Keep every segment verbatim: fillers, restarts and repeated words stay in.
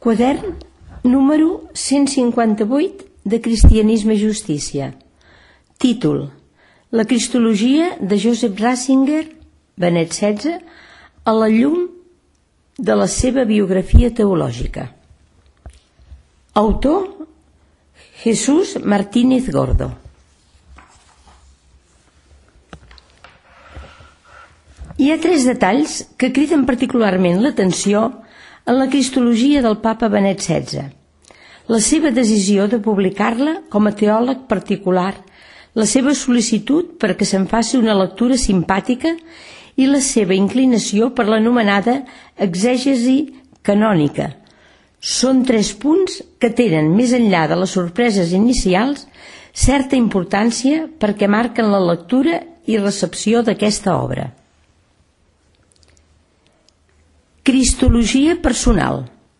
Quadern número cent cinquanta-vuit de Cristianisme i Justícia. Títol: La Cristologia de Joseph Ratzinger, Benet setze, a la llum de la seva biografia teològica. Autor: Jesús Martínez Gordo. Hi ha tres detalls que criden particularment l'atenció en la Cristologia del Papa Benet setze. La seva decisió de publicar-la com a teòleg particular, la seva sol·licitud perquè se'n faci una lectura simpàtica i la seva inclinació per l'anomenada exègesi canònica. Són tres punts que tenen, més enllà de les sorpreses inicials, certa importància perquè marquen la lectura i recepció d'aquesta obra. Cristologia personal.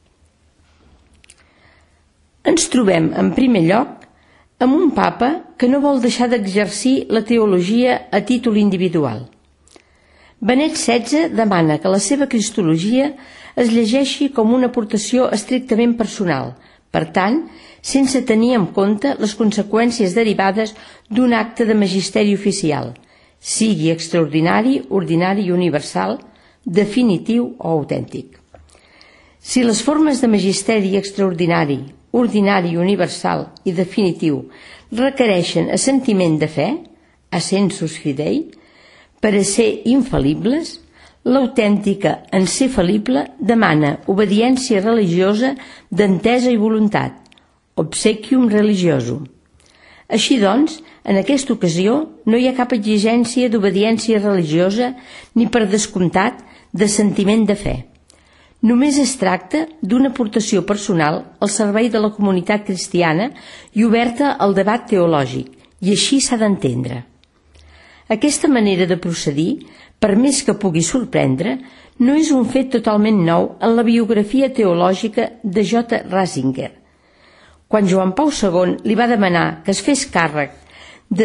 Ens trobem, en primer lloc, amb un papa que no vol deixar d'exercir la teologia a títol individual. Benet setze demana que la seva cristologia es llegeixi com una aportació estrictament personal, per tant, sense tenir en compte les conseqüències derivades d'un acte de magisteri oficial, sigui extraordinari, ordinari i universal, definitiu o autèntic. Si les formes de magisteri extraordinari, ordinari, universal i definitiu requereixen assentiment de fe, assensus fidei, per a ser infal·libles, l'autèntica en ser fal·lible demana obediència religiosa d'entesa i voluntat, obsequium religiosum. Així doncs, en aquesta ocasió no hi ha cap exigència d'obediència religiosa ni, per descomptat, de sentiment de fe. Només es tracta d'una aportació personal al servei de la comunitat cristiana i oberta al debat teològic, i així s'ha d'entendre. Aquesta manera de procedir, per més que pugui sorprendre, no és un fet totalment nou en la biografia teològica de J. Ratzinger. Quan Joan Pau segon li va demanar que es fes càrrec de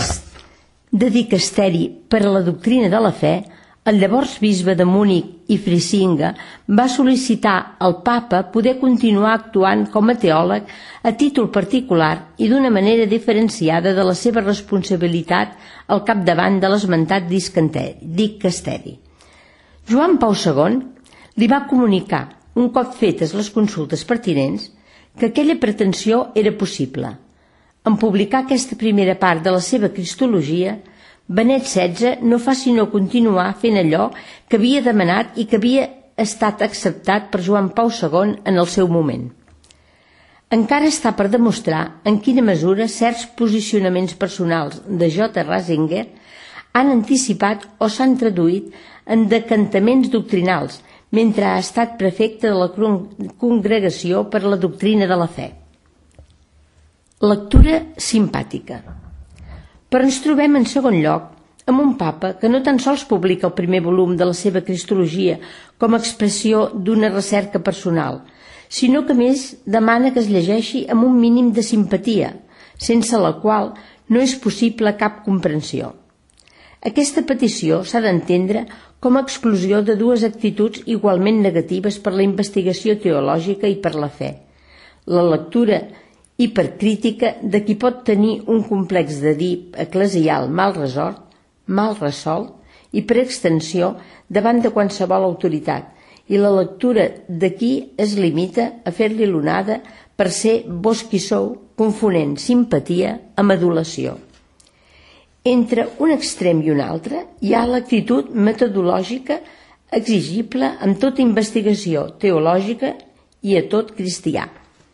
dicasteri per a la doctrina de la fe, el llavors bisbe de Múnich i Frisinga va sol·licitar al papa poder continuar actuant com a teòleg a títol particular i d'una manera diferenciada de la seva responsabilitat al capdavant de l'esmentat dicasteri. Joan Pau segon li va comunicar, un cop fetes les consultes pertinents, que aquella pretensió era possible. En publicar aquesta primera part de la seva cristologia, Benet setze no fa sinó continuar fent allò que havia demanat i que havia estat acceptat per Joan Pau segon en el seu moment. Encara està per demostrar en quina mesura certs posicionaments personals de J. Ratzinger han anticipat o s'han traduït en decantaments doctrinals mentre ha estat prefecte de la Congregació per a la Doctrina de la Fe. Lectura simpàtica. Però ens trobem en segon lloc amb un papa que no tan sols publica el primer volum de la seva cristologia com a expressió d'una recerca personal, sinó que més demana que es llegeixi amb un mínim de simpatia, sense la qual no és possible cap comprensió. Aquesta petició s'ha d'entendre com a exclusió de dues actituds igualment negatives per la investigació teològica i per la fe: la lectura hipercrítica de qui pot tenir un complex d'Edip eclesial mal resolt, mal resolt i per extensió davant de qualsevol autoritat, i la lectura de qui es limita a fer-li l'onada per ser vós qui sou, confonent simpatia amb adulació. Entre un extrem i un altre hi ha l'actitud metodològica exigible en tota investigació teològica i a tot cristià.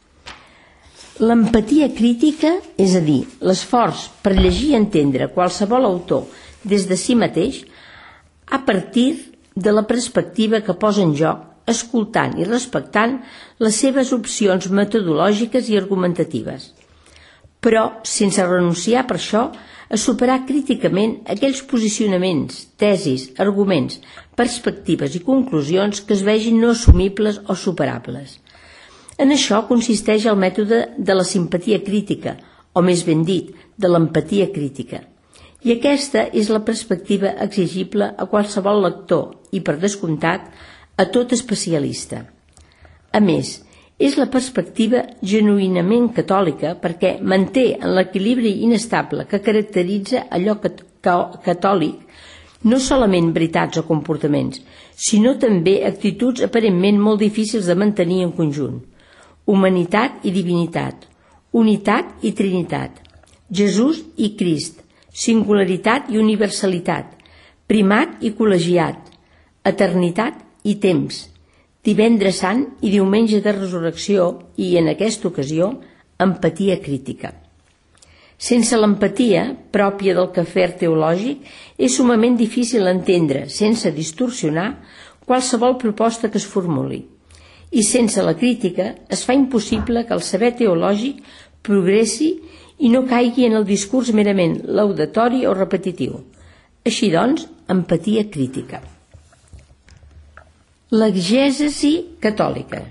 L'empatia crítica, és a dir, l'esforç per llegir i entendre qualsevol autor des de si mateix, a partir de la perspectiva que posa en joc, escoltant i respectant les seves opcions metodològiques i argumentatives, però sense renunciar per això a superar críticament aquells posicionaments, tesis, arguments, perspectives i conclusions que es vegin no assumibles o superables. En això consisteix el mètode de la simpatia crítica, o més ben dit, de l'empatia crítica. I aquesta és la perspectiva exigible a qualsevol lector i, per descomptat, a tot especialista. A més, És la perspectiva genuïnament catòlica perquè manté en l'equilibri inestable que caracteritza allò catòlic no solament veritats o comportaments, sinó també actituds aparentment molt difícils de mantenir en conjunt. Humanitat i divinitat, unitat i trinitat, Jesús i Crist, singularitat i universalitat, primat i col·legiat, eternitat i temps, divendres sant i diumenge de resurrecció i, en aquesta ocasió, empatia crítica. Sense l'empatia, pròpia del quefer teològic, és sumament difícil entendre, sense distorsionar, qualsevol proposta que es formuli. I sense la crítica es fa impossible que el saber teològic progressi i no caigui en el discurs merament laudatori o repetitiu. Així doncs, empatia crítica. L'exgèsesi catòlica.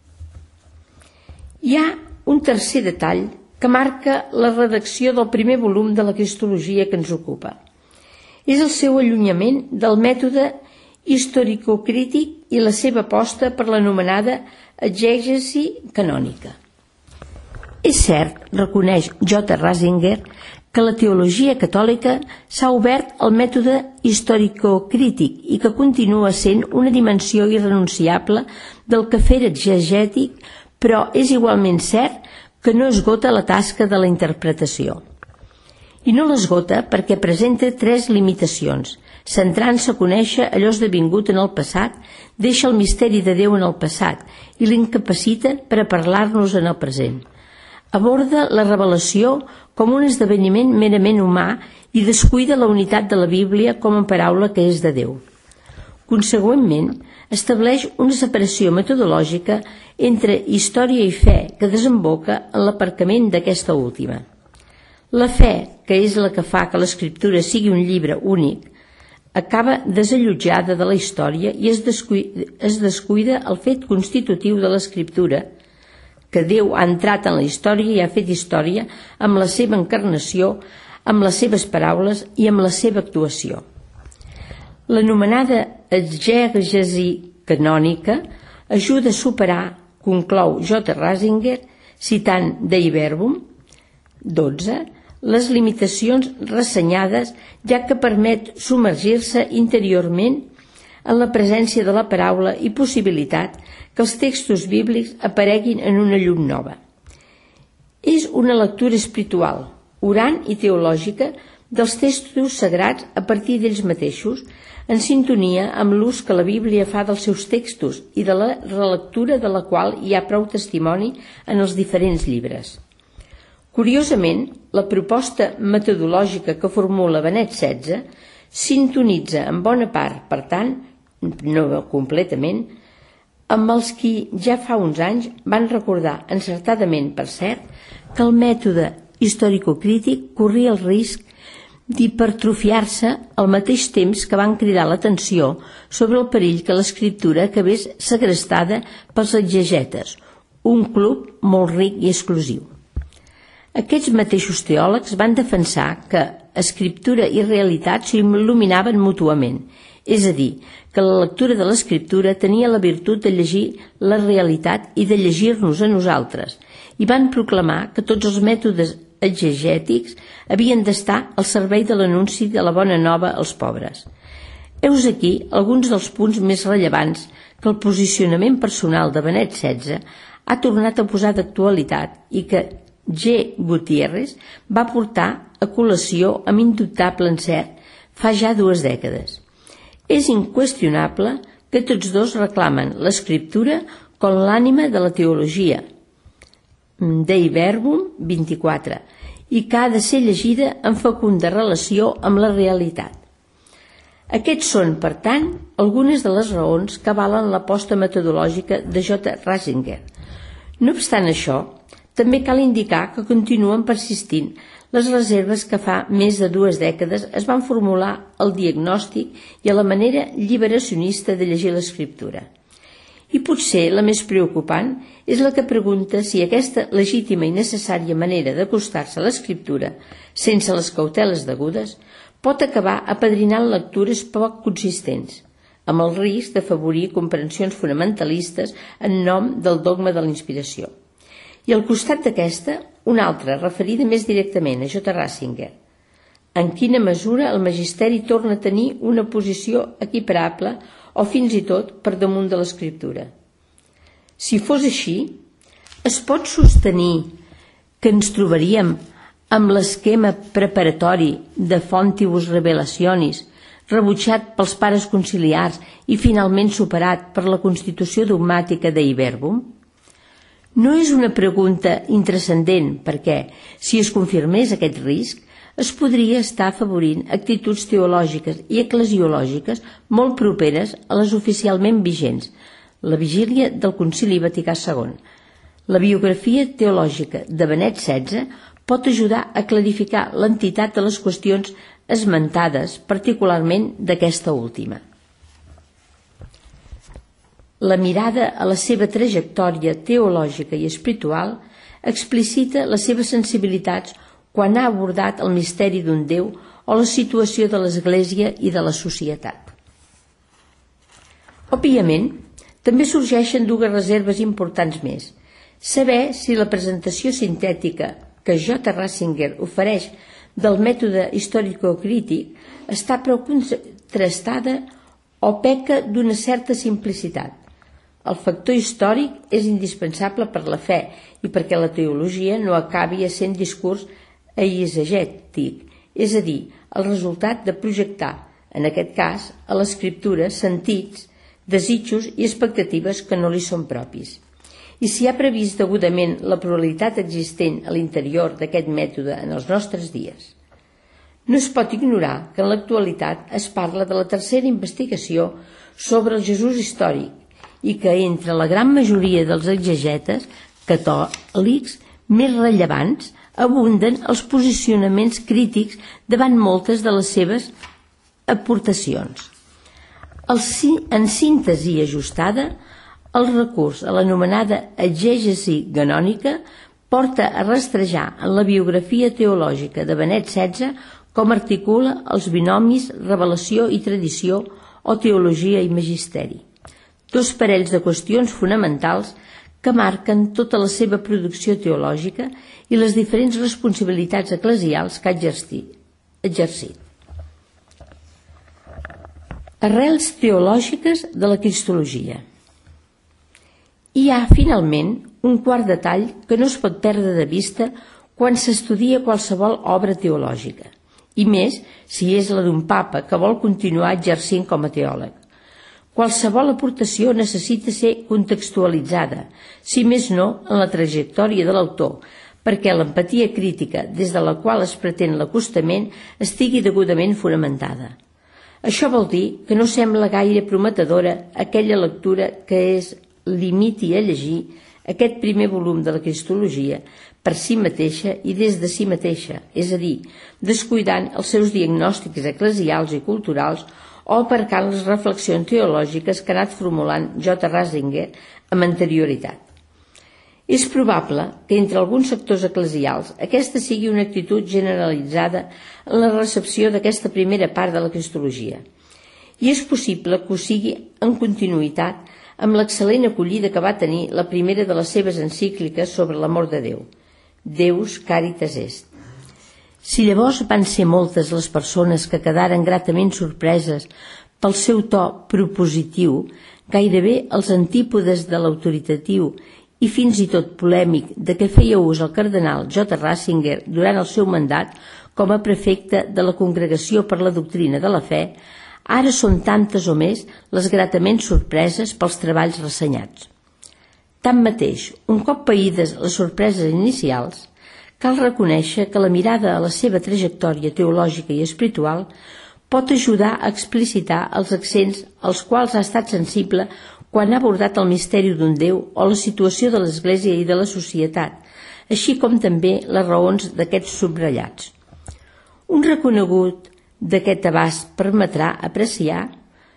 Hi ha un tercer detall que marca la redacció del primer volum de la cristologia que ens ocupa. És el seu allunyament del mètode historicocrític i la seva aposta per l'anomenada exegesi canònica. És cert, reconeix J. Ratzinger, que la teologia catòlica s'ha obert al mètode historicocrític i que continua sent una dimensió irrenunciable del quefer exegètic, però és igualment cert que no esgota la tasca de la interpretació. I no l'esgota perquè presenta tres limitacions. Centrant-se a conèixer allò esdevingut en el passat, deixa el misteri de Déu en el passat i l'incapacita per a parlar-nos en el present. Aborda la revelació com un esdeveniment merament humà i descuida la unitat de la Bíblia com a paraula que és de Déu. Consegüentment, estableix una separació metodològica entre història i fe que desemboca en l'aparcament d'aquesta última. La fe, que és la que fa que l'Escriptura sigui un llibre únic, acaba desallotjada de la història i es descuida, es descuida el fet constitutiu de l'Escriptura, que Déu ha entrat en la història i ha fet història amb la seva encarnació, amb les seves paraules i amb la seva actuació. L'anomenada exegesi canònica ajuda a superar, conclou J. Ratzinger, citant Dei Verbum dotze, les limitacions ressenyades, ja que permet submergir-se interiorment en la presència de la paraula i possibilitat que els textos bíblics apareguin en una llum nova. És una lectura espiritual, orant i teològica dels textos sagrats a partir d'ells mateixos, en sintonia amb l'ús que la Bíblia fa dels seus textos i de la relectura de la qual hi ha prou testimoni en els diferents llibres. Curiosament, la proposta metodològica que formula Benet setze sintonitza en bona part, per tant, no completament, amb els qui ja fa uns anys van recordar, encertadament per cert, que el mètode historicocrític corria el risc d'hipertrofiar-se al mateix temps que van cridar l'atenció sobre el perill que l'escriptura acabés segrestada pels exegetes, un club molt ric i exclusiu. Aquests mateixos teòlegs van defensar que escriptura i realitat s'il·luminaven mútuament, és a dir, que la lectura de l'escriptura tenia la virtut de llegir la realitat i de llegir-nos a nosaltres, i van proclamar que tots els mètodes exegètics havien d'estar al servei de l'anunci de la bona nova als pobres. Heus aquí alguns dels punts més rellevants que el posicionament personal de Benet setze ha tornat a posar d'actualitat i que G. Gutiérrez va portar a col·lació amb indubtable encert fa ja dues dècades. És inqüestionable que tots dos reclamen l'escriptura com l'ànima de la teologia, Dei Verbum vint-i-quatre, i que ha de ser llegida en fecunda relació amb la realitat. Aquests són, per tant, algunes de les raons que avalen l'aposta metodològica de J. Ratzinger. No obstant això, també cal indicar que continuen persistint les reserves que fa més de dues dècades es van formular al diagnòstic i a la manera lliberacionista de llegir l'escriptura. I potser la més preocupant és la que pregunta si aquesta legítima i necessària manera d'acostar-se a l'escriptura, sense les cauteles degudes, pot acabar apadrinant lectures poc consistents. amb el risc d'afavorir comprensions fonamentalistes en nom del dogma de la inspiració. I al costat d'aquesta, una altra, referida més directament a J. Ratzinger. En quina mesura el magisteri torna a tenir una posició equiparable o fins i tot per damunt de l'escriptura. Si fos així, es pot sostenir que ens trobaríem amb l'esquema preparatori de Fontibus Revelationis, rebutjat pels pares conciliars i finalment superat per la constitució dogmàtica de Iberbum? No és una pregunta intranscendent perquè, si es confirmés aquest risc, es podria estar afavorint actituds teològiques i eclesiològiques molt properes a les oficialment vigents, la vigília del Concili Vaticà segon. La biografia teològica de Benet setze pot ajudar a clarificar l'entitat de les qüestions esmentades, particularment d'aquesta última. La mirada a la seva trajectòria teològica i espiritual explicita les seves sensibilitats quan ha abordat el misteri d'un Déu o la situació de l'Església i de la societat. Òbviament, també sorgeixen dues reserves importants més. Saber si la presentació sintètica que J. Ratzinger ofereix del mètode històrico-crític està prou contrastada o peca d'una certa simplicitat. El factor històric és indispensable per la fe i perquè la teologia no acabi essent discurs eisegètic, és a dir, el resultat de projectar, en aquest cas, a l'escriptura sentits, desitjos i expectatives que no li són propis. I s'hi ha previst degudament la pluralitat existent a l'interior d'aquest mètode en els nostres dies. No es pot ignorar que en l'actualitat es parla de la tercera investigació sobre el Jesús històric i que entre la gran majoria dels exegetes catòlics més rellevants abunden els posicionaments crítics davant moltes de les seves aportacions. En síntesi ajustada, el recurs a l'anomenada exègesi canònica porta a rastrejar en la biografia teològica de Benet setze com articula els binomis revelació i tradició o teologia i magisteri. Dos parells de qüestions fonamentals que marquen tota la seva producció teològica i les diferents responsabilitats eclesials que ha exercit. Arrels teològiques de la cristologia. Hi ha, finalment, un quart detall que no es pot perdre de vista quan s'estudia qualsevol obra teològica, i més si és la d'un papa que vol continuar exercint com a teòleg. Qualsevol aportació necessita ser contextualitzada, si més no en la trajectòria de l'autor, perquè l'empatia crítica des de la qual es pretén l'acostament estigui degudament fonamentada. Això vol dir que no sembla gaire prometedora aquella lectura que es limiti a llegir aquest primer volum de la cristologia per si mateixa i des de si mateixa, és a dir, descuidant els seus diagnòstics eclesials i culturals o aparcant les reflexions teològiques que ha anat formulant J. Ratzinger amb anterioritat. És probable que entre alguns sectors eclesials aquesta sigui una actitud generalitzada en la recepció d'aquesta primera part de la cristologia. I és possible que ho sigui en continuïtat amb l'excel·lent acollida que va tenir la primera de les seves encícliques sobre l'amor de Déu, Deus Caritas Est. Si llavors van ser moltes les persones que quedaren gratament sorpreses pel seu to propositiu, gairebé els antípodes de l'autoritatiu i fins i tot polèmic de què feia ús el cardenal J. Ratzinger durant el seu mandat com a prefecte de la Congregació per la Doctrina de la Fe, ara són tantes o més les gratament sorpreses pels treballs ressenyats. Tanmateix, un cop païdes les sorpreses inicials, cal reconèixer que la mirada a la seva trajectòria teològica i espiritual pot ajudar a explicitar els accents als quals ha estat sensible quan ha abordat el misteri d'un Déu o la situació de l'Església i de la societat, així com també les raons d'aquests subratllats. Un reconegut d'aquest abast permetrà apreciar,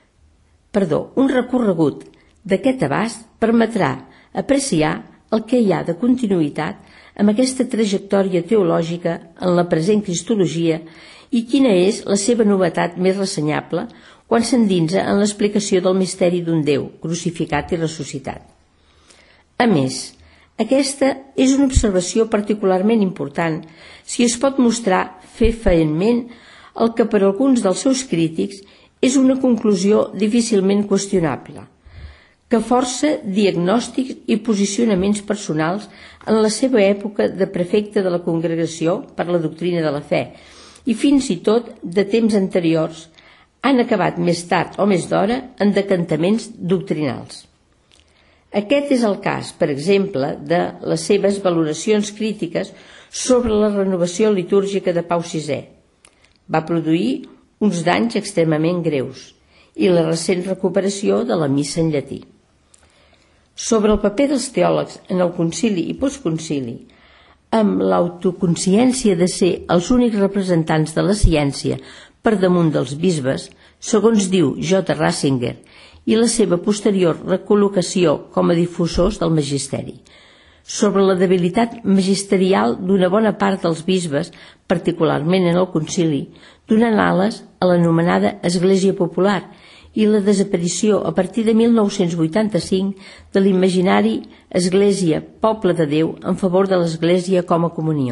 perdó, un recorregut d'aquest abast permetrà apreciar el que hi ha de continuïtat amb aquesta trajectòria teològica en la present cristologia i quina és la seva novetat més ressenyable quan s'endinsa en l'explicació del misteri d'un Déu crucificat i ressuscitat. A més, aquesta és una observació particularment important si es pot mostrar fefaentment el que per alguns dels seus crítics és una conclusió difícilment qüestionable, que força diagnòstics i posicionaments personals en la seva època de prefecte de la Congregació per la Doctrina de la Fe i fins i tot de temps anteriors han acabat més tard o més d'hora en decantaments doctrinals. Aquest és el cas, per exemple, de les seves valoracions crítiques sobre la renovació litúrgica de Pau sisè. Va produir uns danys extremament greus i la recent recuperació de la missa en llatí. Sobre el paper dels teòlegs en el concili i postconcili, amb l'autoconsciència de ser els únics representants de la ciència per damunt dels bisbes, segons diu J. Ratzinger, i la seva posterior recol·locació com a difusors del magisteri. Sobre la debilitat magisterial d'una bona part dels bisbes, particularment en el concili, donant ales a l'anomenada Església Popular i la desaparició a partir de mil nou-cents vuitanta-cinc de l'imaginari Església Poble de Déu en favor de l'Església com a comunió.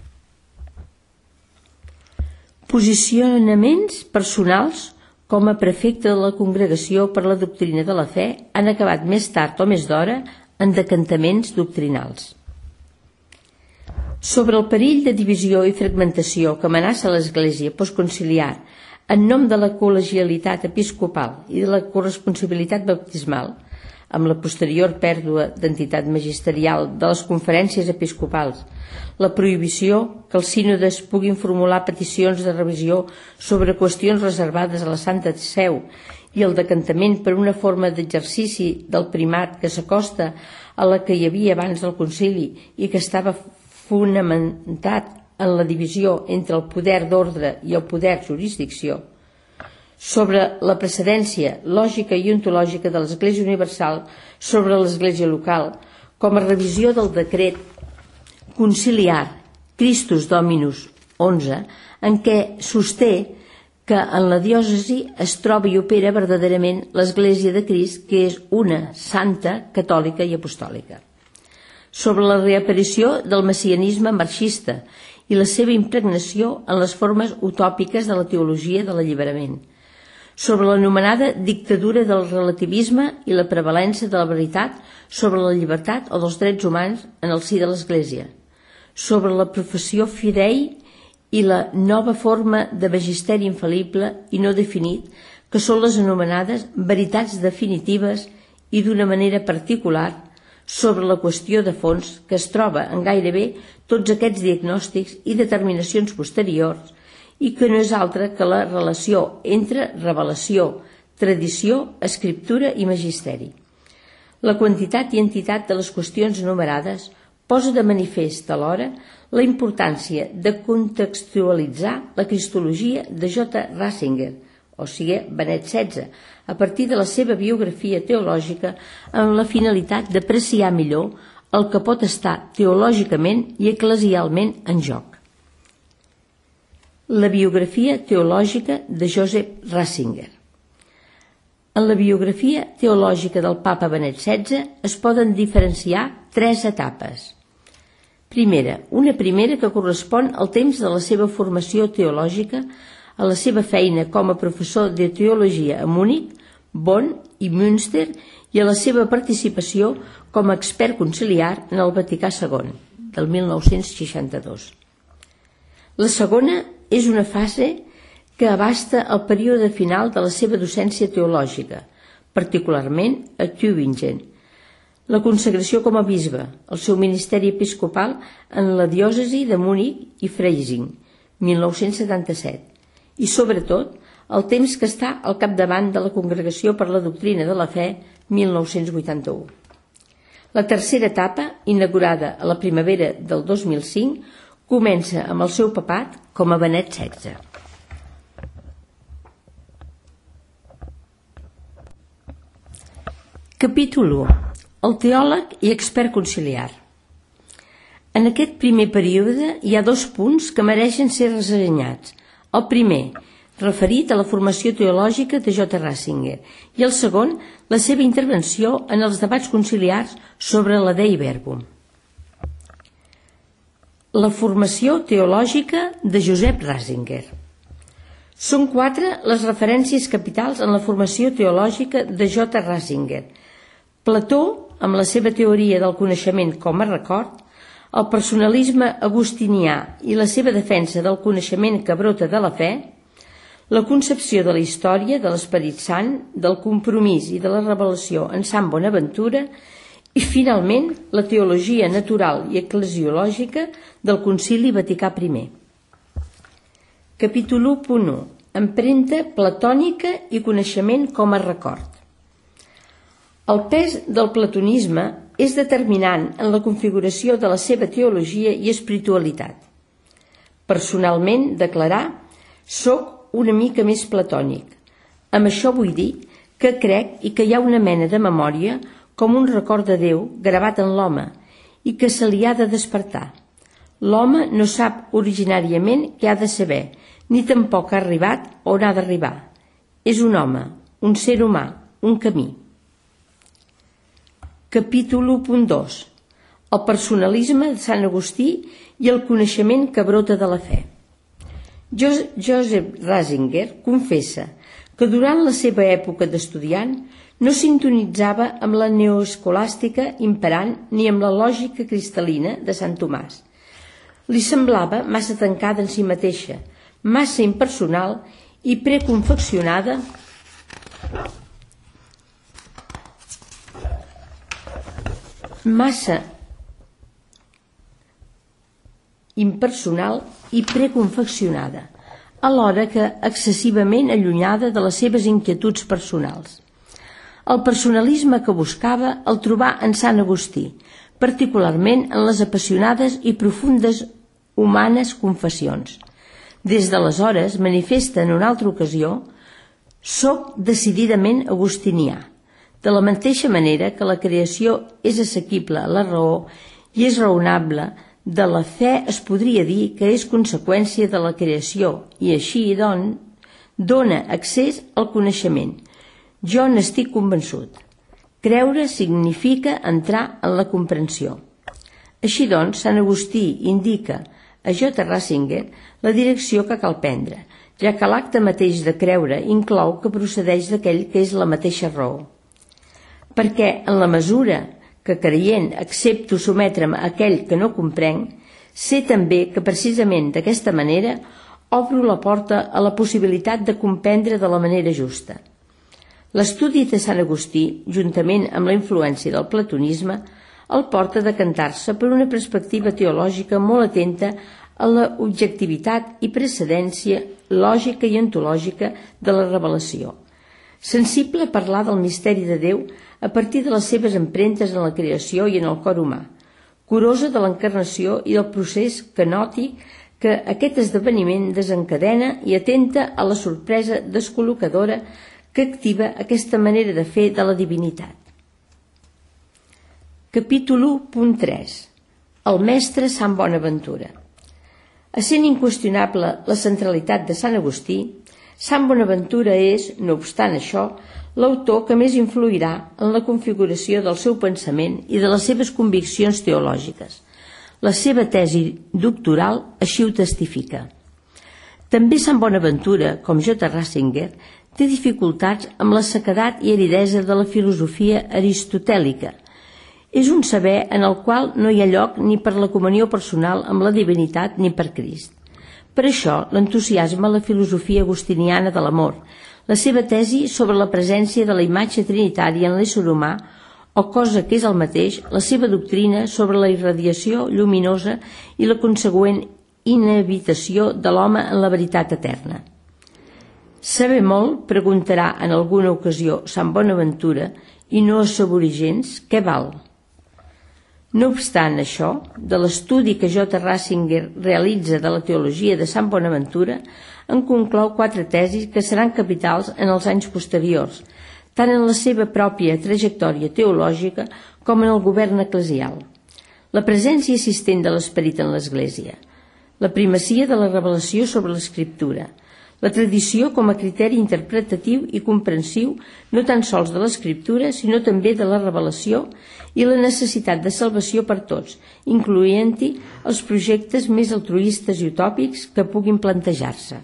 Posicionaments personals com a prefecte de la Congregació per la Doctrina de la Fe han acabat més tard o més d'hora en decantaments doctrinals. Sobre el perill de divisió i fragmentació que amenaça l'Església postconciliar en nom de la col·legialitat episcopal i de la corresponsabilitat baptismal, amb la posterior pèrdua d'entitat magisterial de les conferències episcopals, la prohibició que els sínodes puguin formular peticions de revisió sobre qüestions reservades a la Santa Seu i el decantament per una forma d'exercici del primat que s'acosta a la que hi havia abans del concili i que estava fonamentat en la divisió entre el poder d'ordre i el poder jurisdicció, sobre la precedència lògica i ontològica de l'Església Universal sobre l'Església local, com a revisió del decret conciliar Christus Dominus onze, en què sosté que en la diòcesi es troba i opera verdaderament l'Església de Crist, que és una, santa, catòlica i apostòlica. Sobre la reaparició del messianisme marxista i la seva impregnació en les formes utòpiques de la teologia de l'alliberament, sobre l'anomenada dictadura del relativisme i la prevalença de la veritat sobre la llibertat o dels drets humans en el si de l'Església, sobre la professió fidei i la nova forma de magisteri infal·lible i no definit, que són les anomenades veritats definitives, i d'una manera particular sobre la qüestió de fons que es troba en gairebé tots aquests diagnòstics i determinacions posteriors i que no és altra que la relació entre revelació, tradició, escriptura i magisteri. La quantitat i entitat de les qüestions enumerades posa de manifest alhora la importància de contextualitzar la cristologia de J. Ratzinger, o sigui Benet setze, a partir de la seva biografia teològica amb la finalitat d'apreciar millor el que pot estar teològicament i eclesialment en joc. La biografia teològica de Joseph Ratzinger. En la biografia teològica del papa Benet setze es poden diferenciar tres etapes. Primera, una primera que correspon al temps de la seva formació teològica, a la seva feina com a professor de teologia a Múnich, Bonn i Münster i a la seva participació com a expert conciliar en el Vaticà segon, del mil nou-cents seixanta-dos. La segona és una fase que abasta el període final de la seva docència teològica, particularment a Tübingen, la consagració com a bisbe, el seu ministeri episcopal en la diòcesi de Múnich i Freising, mil nou-cents setanta-set, i sobretot el temps que està al capdavant de la Congregació per la Doctrina de la Fe, mil nou-cents vuitanta-u. La tercera etapa, inaugurada a la primavera del dos mil cinc, comença amb el seu papat com a Benet setze. Capítol u. El teòleg i expert conciliar. En aquest primer període hi ha dos punts que mereixen ser ressenyats. El primer, referit a la formació teològica de J. Ratzinger, i el segon, la seva intervenció en els debats conciliars sobre la Dei Verbum. La formació teològica de Josep Ratzinger. Són quatre les referències capitals en la formació teològica de J. Ratzinger. Plató, amb la seva teoria del coneixement com a record, el personalisme agustinià i la seva defensa del coneixement que brota de la fe, la concepció de la història, de l'Esperit Sant, del compromís i de la revelació en Sant Bonaventura i, finalment, la teologia natural i eclesiològica del Concili Vaticà primer. Capítol u punt u. Empremta platònica i coneixement com a record. El pes del platonisme és determinant en la configuració de la seva teologia i espiritualitat. Personalment, declarar, soc una mica més platònic. Amb això vull dir que crec i que hi ha una mena de memòria com un record de Déu gravat en l'home i que se li ha de despertar. L'home no sap originàriament què ha de saber, ni tampoc ha arribat on ha d'arribar. És un home, un ser humà, un camí. Capítol u punt dos. El personalisme de Sant Agustí i el coneixement que brota de la fe. Joseph Ratzinger confessa que durant la seva època d'estudiant no sintonitzava amb la neoescolàstica imperant ni amb la lògica cristal·lina de Sant Tomàs. Li semblava massa tancada en si mateixa, massa impersonal i preconfeccionada massa impersonal i preconfeccionada, alhora que excessivament allunyada de les seves inquietuds personals. El personalisme que buscava el trobà en Sant Agustí, particularment en les apassionades i profundes humanes confessions. Des d'aleshores manifesta en una altra ocasió: «Soc decididament agustinià», de la mateixa manera que la creació és assequible a la raó i és raonable, de la fe es podria dir que és conseqüència de la creació i així, doncs, dona accés al coneixement. Jo n'estic convençut. Creure significa entrar en la comprensió. Així doncs, Sant Agustí indica a J. Ratzinger la direcció que cal prendre, ja que l'acte mateix de creure inclou que procedeix d'aquell que és la mateixa raó. Perquè en la mesura que creient accepto sometre'm a aquell que no comprenc, sé també que precisament d'aquesta manera obro la porta a la possibilitat de comprendre de la manera justa. L'estudi de Sant Agustí, juntament amb la influència del platonisme, el porta a decantar-se per una perspectiva teològica molt atenta a la objectivitat i precedència lògica i ontològica de la revelació. Sensible a parlar del misteri de Déu a partir de les seves empremtes en la creació i en el cor humà, curosa de l'encarnació i del procés canòtic que aquest esdeveniment desencadena i atenta a la sorpresa descol·locadora que activa aquesta manera de fer de la divinitat. Capítol u punt tres. El mestre Sant Bonaventura. Essent inqüestionable la centralitat de Sant Agustí, Sant Bonaventura és, no obstant això, l'autor que més influirà en la configuració del seu pensament i de les seves conviccions teològiques. La seva tesi doctoral així ho testifica. També Sant Bonaventura, com J. Ratzinger, té dificultats amb la sequedat i aridesa de la filosofia aristotèlica. És un saber en el qual no hi ha lloc ni per la comunió personal amb la divinitat ni per Crist. Per això l'entusiasma la filosofia agustiniana de l'amor, la seva tesi sobre la presència de la imatge trinitària en l'ésser humà, o cosa que és el mateix, la seva doctrina sobre la irradiació lluminosa i la consegüent inhabitació de l'home en la veritat eterna. Saber molt, preguntarà en alguna ocasió Sant Bonaventura, i no assaborir gens, què val? No obstant això, de l'estudi que J. Ratzinger realitza de la teologia de Sant Bonaventura, en conclou quatre tesis que seran capitals en els anys posteriors, tant en la seva pròpia trajectòria teològica com en el govern eclesial. La presència assistent de l'esperit en l'Església, la primacia de la revelació sobre l'Escriptura, la tradició com a criteri interpretatiu i comprensiu no tan sols de l'escriptura, sinó també de la revelació i la necessitat de salvació per tots, incloent-hi els projectes més altruistes i utòpics que puguin plantejar-se.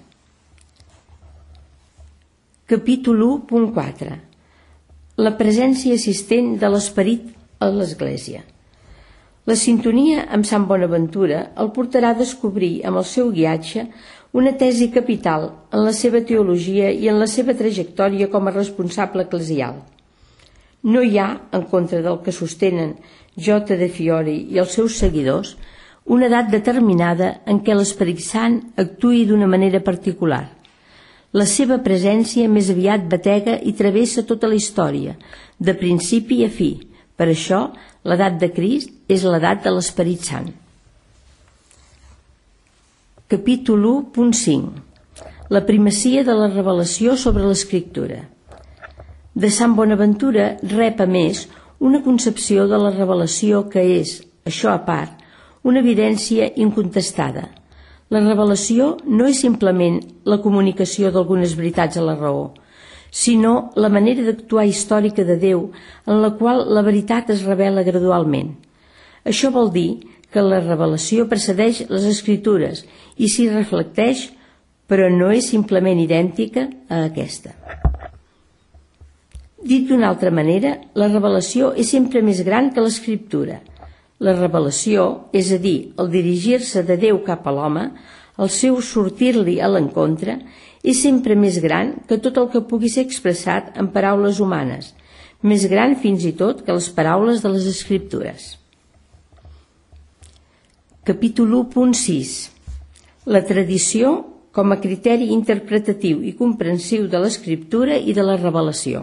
Capítol u punt quatre. La presència assistent de l'esperit a l'Església. La sintonia amb Sant Bonaventura el portarà a descobrir amb el seu guiatge una tesi capital en la seva teologia i en la seva trajectòria com a responsable eclesial. No hi ha, en contra del que sostenen J. de Fiori i els seus seguidors, una edat determinada en què l'Esperit Sant actuï d'una manera particular. La seva presència més aviat batega i travessa tota la història, de principi a fi. Per això, l'edat de Crist és l'edat de l'Esperit Sant. Capítol u punt cinc. La primacia de la revelació sobre l'Escriptura. De Sant Bonaventura rep, a més, una concepció de la revelació que és, això a part, una evidència incontestada. La revelació no és simplement la comunicació d'algunes veritats a la raó, sinó la manera d'actuar històrica de Déu en la qual la veritat es revela gradualment. Això vol dir que la revelació precedeix les Escritures i s'hi reflecteix, però no és simplement idèntica a aquesta. Dit d'una altra manera, la revelació és sempre més gran que l'Escriptura. La revelació, és a dir, el dirigir-se de Déu cap a l'home, el seu sortir-li a l'encontre, és sempre més gran que tot el que pugui ser expressat en paraules humanes, més gran fins i tot que les paraules de les Escriptures. Capítol u punt sis. La tradició com a criteri interpretatiu i comprensiu de l'Escriptura i de la revelació.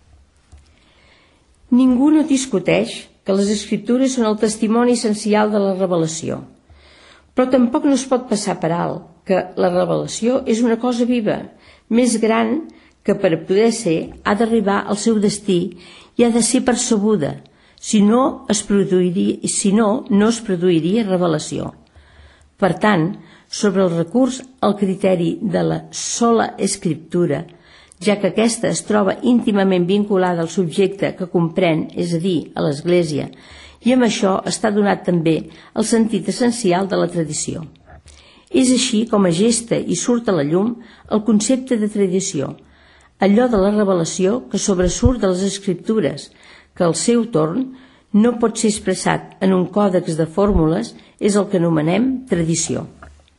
Ningú no discuteix que les Escriptures són el testimoni essencial de la revelació, però tampoc no es pot passar per alt que la revelació és una cosa viva, més gran que per poder ser ha d'arribar al seu destí i ha de ser percebuda, si no es produiria, si no, no es produiria revelació. Per tant, sobre el recurs al criteri de la sola escriptura, ja que aquesta es troba íntimament vinculada al subjecte que comprèn, és a dir, a l'Església, i amb això està donat també el sentit essencial de la tradició. És així com a gesta i surt a la llum el concepte de tradició, allò de la revelació que sobresurt de les Escriptures, que al seu torn no pot ser expressat en un còdex de fórmules, és el que anomenem tradició.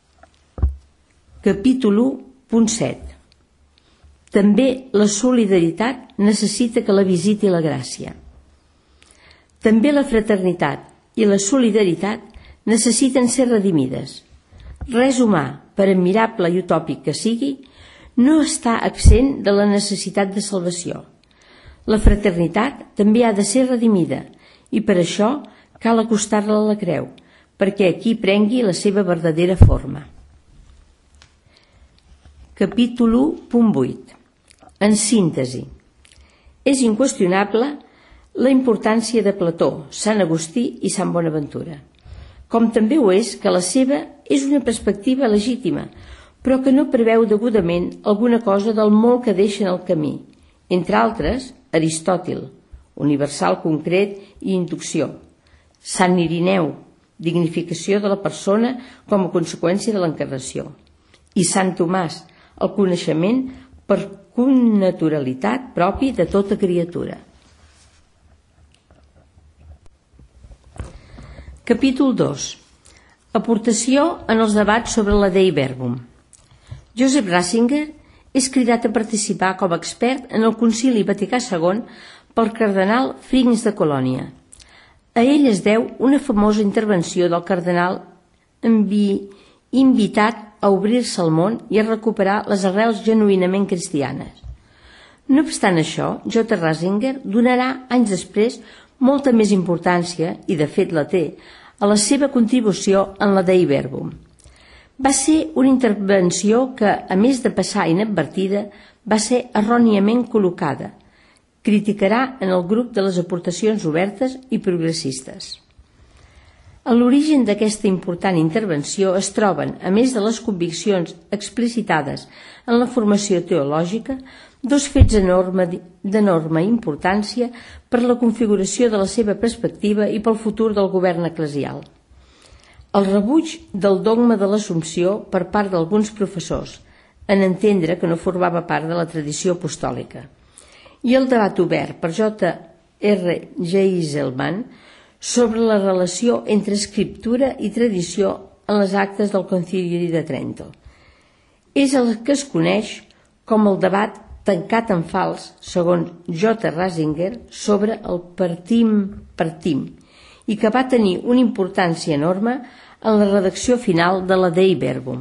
Capítol u punt set. També la solidaritat necessita que la visiti la gràcia. També la fraternitat i la solidaritat necessiten ser redimides. Res humà, per admirable i utòpic que sigui, no està absent de la necessitat de salvació. La fraternitat també ha de ser redimida i per això cal acostar-la a la creu, perquè aquí prengui la seva verdadera forma. Capítol u punt vuit. En síntesi, és inqüestionable la importància de Plató, Sant Agustí i Sant Bonaventura, com també ho és que la seva és una perspectiva legítima, però que no preveu degudament alguna cosa del molt que deixen al camí, entre altres, Aristòtil, universal concret i inducció, Sant Irineu, dignificació de la persona com a conseqüència de l'encarnació, i Sant Tomàs, el coneixement per connaturalitat propi de tota criatura. Capítol dos. Aportació en els debats sobre la Dei Verbum. Joseph Ratzinger és cridat a participar com a expert en el Concili Vaticà segon pel cardenal Frings de Colònia. A ell es deu una famosa intervenció del cardenal envi... invitat a obrir-se al món i a recuperar les arrels genuïnament cristianes. No obstant això, J. Ratzinger donarà anys després molta més importància, i de fet la té, a la seva contribució en la Dei Verbum. Va ser una intervenció que, a més de passar inadvertida, va ser erròniament col·locada. Criticarà en el grup de les aportacions obertes i progressistes. A l'origen d'aquesta important intervenció es troben, a més de les conviccions explicitades en la formació teològica, dos fets d'enorme importància per la configuració de la seva perspectiva i pel futur del govern eclesial. El rebuig del dogma de l'Assumpció per part d'alguns professors, en entendre que no formava part de la tradició apostòlica, i el debat obert per J R Geiselman sobre la relació entre escriptura i tradició en les actes del Concili de Trento. És el que es coneix com el debat tancat en fals, segons J. Ratzinger, sobre el partim partim, i que va tenir una importància enorme en la redacció final de la Dei Verbum.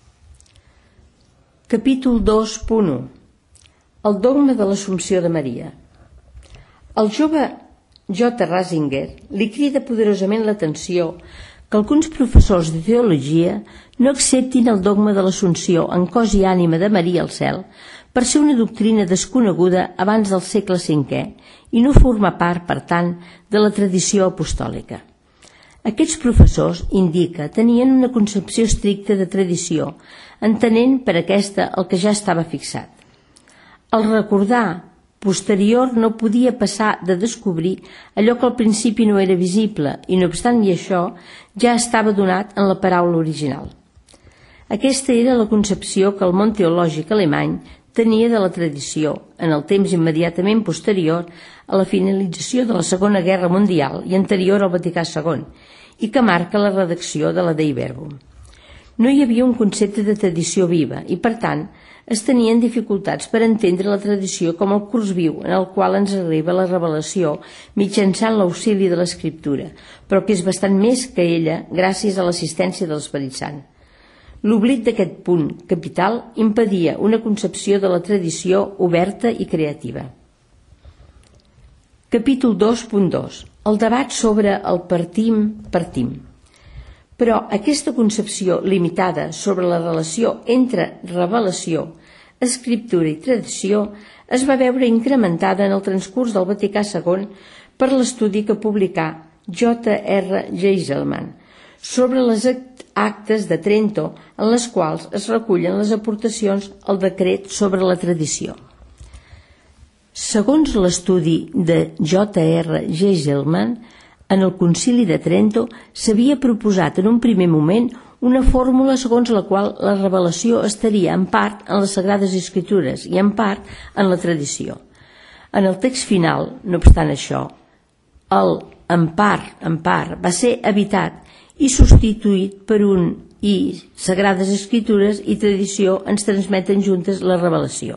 Capítol dos punt u. El dogma de l'Assumpció de Maria. El jove J. Ratzinger li crida poderosament l'atenció que alguns professors de teologia no acceptin el dogma de l'Assumpció en cos i ànima de Maria al cel per ser una doctrina desconeguda abans del segle cinquè i no formar part, per tant, de la tradició apostòlica. Aquests professors, indica, tenien una concepció estricta de tradició, entenent per aquesta el que ja estava fixat. El recordar posterior no podia passar de descobrir allò que al principi no era visible i, no obstant i això, ja estava donat en la paraula original. Aquesta era la concepció que el món teològic alemany tenia de la tradició en el temps immediatament posterior a la finalització de la Segona Guerra Mundial i anterior al Vaticà segon, i que marca la redacció de la Dei Verbum. No hi havia un concepte de tradició viva i, per tant, es tenien dificultats per entendre la tradició com el curs viu en el qual ens arriba la revelació mitjançant l'auxili de l'Escriptura, però que és bastant més que ella gràcies a l'assistència de l'Esperit Sant. L'oblit d'aquest punt capital impedia una concepció de la tradició oberta i creativa. Capítol dos punt dos. El debat sobre el partim-partim. Però aquesta concepció limitada sobre la relació entre revelació, escriptura i tradició es va veure incrementada en el transcurs del Vaticà segon per l'estudi que publicà J. R. Geiselman sobre les actes de Trento en les quals es recullen les aportacions al decret sobre la tradició. Segons l'estudi de J. R. Geiselman, en el Concili de Trento s'havia proposat en un primer moment una fórmula segons la qual la revelació estaria en part en les Sagrades Escritures i en part en la tradició. En el text final, no obstant això, el en part, en part va ser evitat i substituït per un i Sagrades Escritures i tradició ens transmeten juntes la revelació.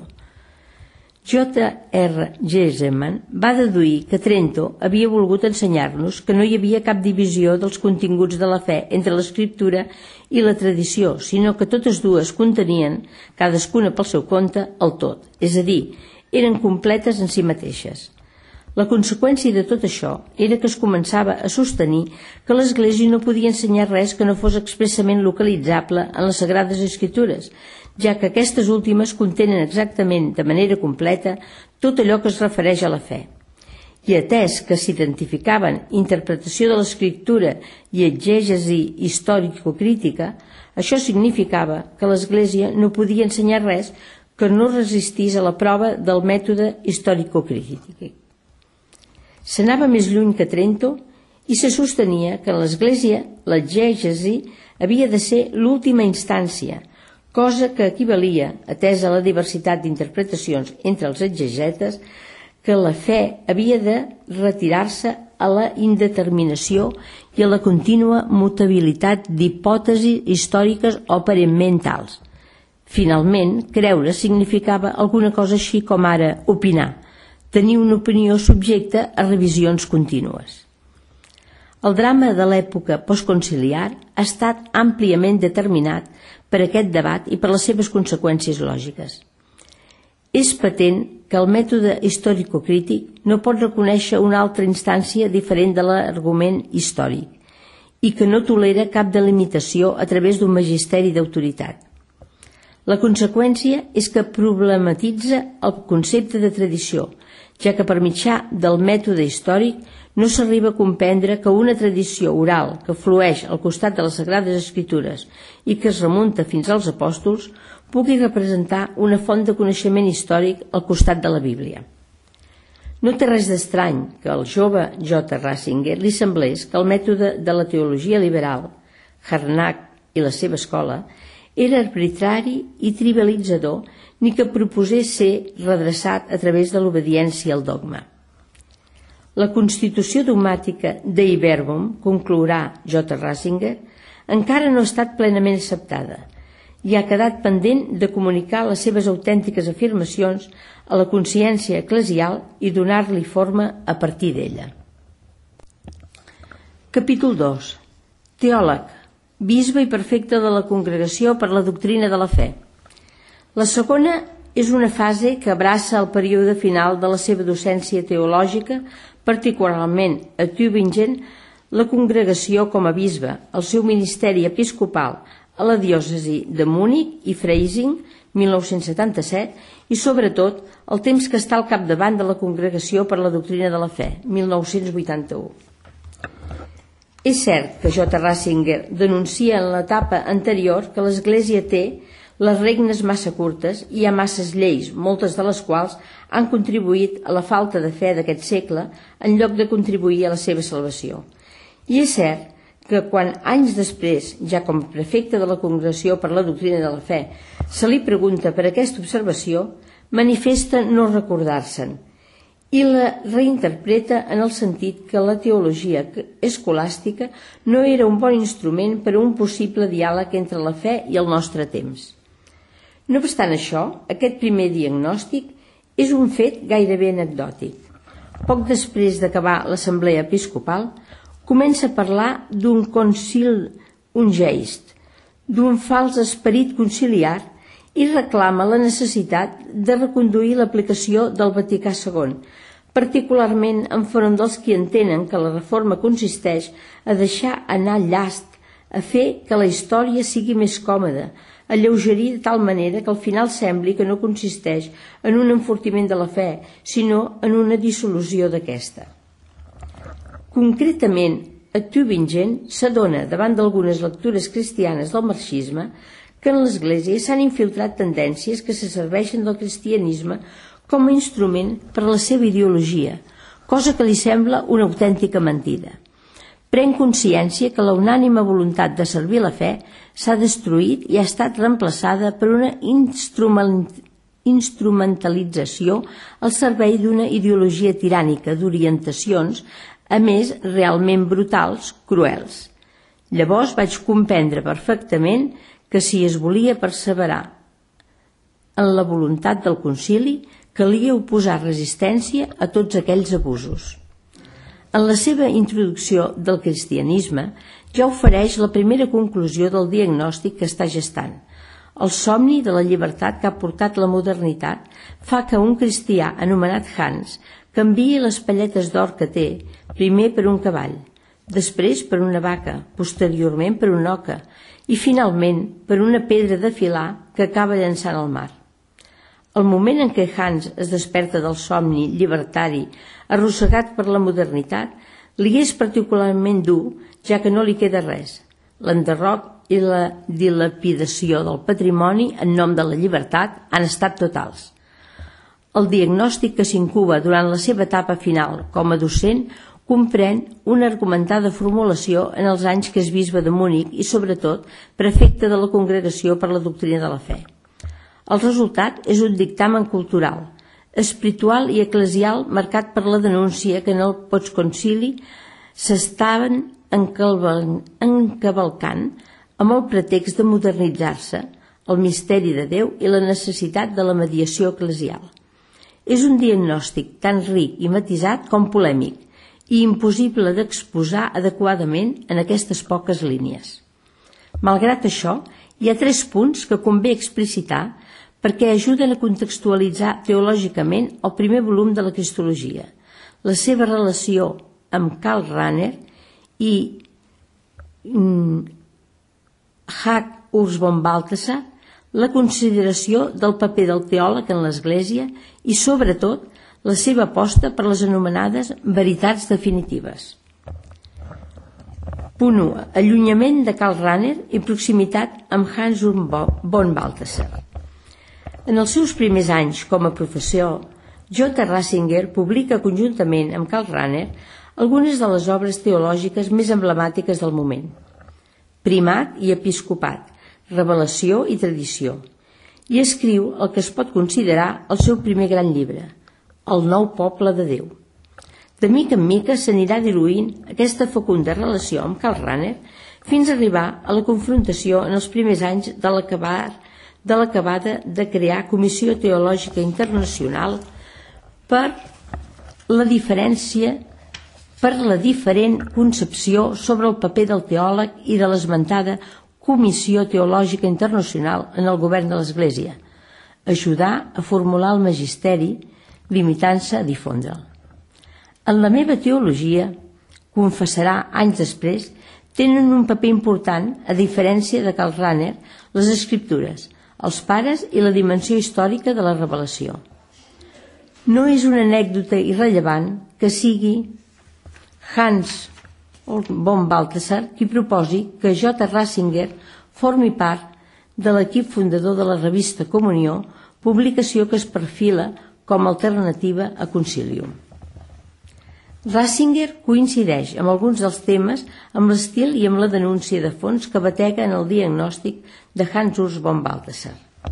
J. R. Geiselman va deduir que Trento havia volgut ensenyar-nos que no hi havia cap divisió dels continguts de la fe entre l'escriptura i la tradició, sinó que totes dues contenien, cadascuna pel seu compte, el tot, és a dir, eren completes en si mateixes. La conseqüència de tot això era que es començava a sostenir que l'Església no podia ensenyar res que no fos expressament localitzable en les Sagrades Escritures, ja que aquestes últimes contenen exactament de manera completa tot allò que es refereix a la fe. I atès que s'identificaven interpretació de l'Escriptura i exègesi històrico-crítica, això significava que l'Església no podia ensenyar res que no resistís a la prova del mètode històrico-crític. S'anava més lluny que Trento i se sostenia que en l'Església l'exègesi havia de ser l'última instància, cosa que equivalia, atesa la diversitat d'interpretacions entre els exegetes, que la fe havia de retirar-se a la indeterminació i a la contínua mutabilitat d'hipòtesis històriques o aparentment tals. Finalment, creure significava alguna cosa així com ara opinar, tenir una opinió subjecta a revisions contínues. El drama de l'època postconciliar ha estat àmpliament determinat per aquest debat i per les seves conseqüències lògiques. És patent que el mètode històrico-crític no pot reconèixer una altra instància diferent de l'argument històric i que no tolera cap delimitació a través d'un magisteri d'autoritat. La conseqüència és que problematitza el concepte de tradició, ja que per mitjà del mètode històric no s'arriba a comprendre que una tradició oral que flueix al costat de les Sagrades Escritures i que es remunta fins als apòstols pugui representar una font de coneixement històric al costat de la Bíblia. No té res d'estrany que al jove J. Ratzinger li semblés que el mètode de la teologia liberal, Harnack i la seva escola, era arbitrari i trivialitzador, ni que proposés ser redreçat a través de l'obediència al dogma. La constitució dogmàtica Dei Verbum, conclourà J. Ratzinger, encara no ha estat plenament acceptada i ha quedat pendent de comunicar les seves autèntiques afirmacions a la consciència eclesial i donar-li forma a partir d'ella. Capítol dos. Teòleg, bisbe i prefecte de la Congregació per la Doctrina de la Fe. La segona és una fase que abraça el període final de la seva docència teològica, particularment a Tübingen, la congregació com a bisbe, el seu ministeri episcopal a la diòcesi de Múnich i Freising, mil nou-cents setanta-set, i sobretot el temps que està al capdavant de la Congregació per la Doctrina de la Fe, mil nou-cents vuitanta-u. És cert que J. Ratzinger denuncia en l'etapa anterior que l'Església té les regnes massa curtes i hi ha masses lleis, moltes de les quals han contribuït a la falta de fe d'aquest segle en lloc de contribuir a la seva salvació. I és cert que quan anys després, ja com a prefecte de la Congregació per la Doctrina de la Fe, se li pregunta per aquesta observació, manifesta no recordar-se'n i la reinterpreta en el sentit que la teologia escolàstica no era un bon instrument per a un possible diàleg entre la fe i el nostre temps. No obstant això, aquest primer diagnòstic és un fet gairebé anecdòtic. Poc després d'acabar l'assemblea episcopal, comença a parlar d'un concil ungeist, d'un fals esperit conciliar i reclama la necessitat de reconduir l'aplicació del Vaticà segon, particularment enfront dels qui entenen que la reforma consisteix a deixar anar llast, a fer que la història sigui més còmoda, a alleugerir de tal manera que al final sembli que no consisteix en un enfortiment de la fe, sinó en una dissolució d'aquesta. Concretament, a Tübingen s'adona, davant d'algunes lectures cristianes del marxisme, que en l'Església s'han infiltrat tendències que se serveixen del cristianisme com a instrument per a la seva ideologia, cosa que li sembla una autèntica mentida. Pren consciència que la unànime voluntat de servir la fe s'ha destruït i ha estat reemplaçada per una instrumentalització al servei d'una ideologia tirànica d'orientacions, a més realment brutals, cruels. Llavors vaig comprendre perfectament que si es volia perseverar en la voluntat del concili, calia oposar resistència a tots aquells abusos. En la seva introducció del cristianisme ja ofereix la primera conclusió del diagnòstic que està gestant. El somni de la llibertat que ha portat la modernitat fa que un cristià anomenat Hans canviï les palletes d'or que té, primer per un cavall, després per una vaca, posteriorment per una oca i finalment per una pedra de filar que acaba llançant al mar. El moment en què Hans es desperta del somni llibertari arrossegat per la modernitat li és particularment dur, ja que no li queda res. L'enderroc i la dilapidació del patrimoni en nom de la llibertat han estat totals. El diagnòstic que s'incuba durant la seva etapa final com a docent comprèn una argumentada formulació en els anys que és bisbe de Múnich i, sobretot, prefecte de la Congregació per la Doctrina de la Fe. El resultat és un dictamen cultural, espiritual i eclesial marcat per la denúncia que en el postconcili s'estaven encavalcant amb el pretext de modernitzar-se, el misteri de Déu i la necessitat de la mediació eclesial. És un diagnòstic tan ric i matisat com polèmic i impossible d'exposar adequadament en aquestes poques línies. Malgrat això, hi ha tres punts que convé explicitar perquè ajuden a contextualitzar teològicament el primer volum de la Cristologia, la seva relació amb Karl Rahner i mm, Hug Urs von Balthasar, la consideració del paper del teòleg en l'Església i, sobretot, la seva aposta per les anomenades veritats definitives. Punt u. Allunyament de Karl Rahner i proximitat amb Hans Urs von Balthasar. En els seus primers anys com a professor, J. Ratzinger publica conjuntament amb Karl Rahner algunes de les obres teològiques més emblemàtiques del moment: Primat i Episcopat, Revelació i Tradició, i escriu el que es pot considerar el seu primer gran llibre, El nou poble de Déu. De mica en mica s'anirà diluint aquesta fecunda relació amb Karl Rahner fins a arribar a la confrontació en els primers anys de l'acabar de l'acabada de crear Comissió Teològica Internacional per la diferència per la diferent concepció sobre el paper del teòleg i de l'esmentada Comissió Teològica Internacional en el govern de l'Església, ajudar a formular el magisteri, limitant-se a difondre'l. En la meva teologia, confessarà anys després, tenen un paper important, a diferència de Karl Rahner, les escriptures, els pares i la dimensió històrica de la revelació. No és una anècdota irrellevant que sigui Hans Urs von Balthasar qui proposi que J. Ratzinger formi part de l'equip fundador de la revista Comunió, publicació que es perfila com a alternativa a Concilium. Ratzinger coincideix amb alguns dels temes, amb l'estil i amb la denúncia de fons que batega en el diagnòstic de Hans Urs von Balthasar.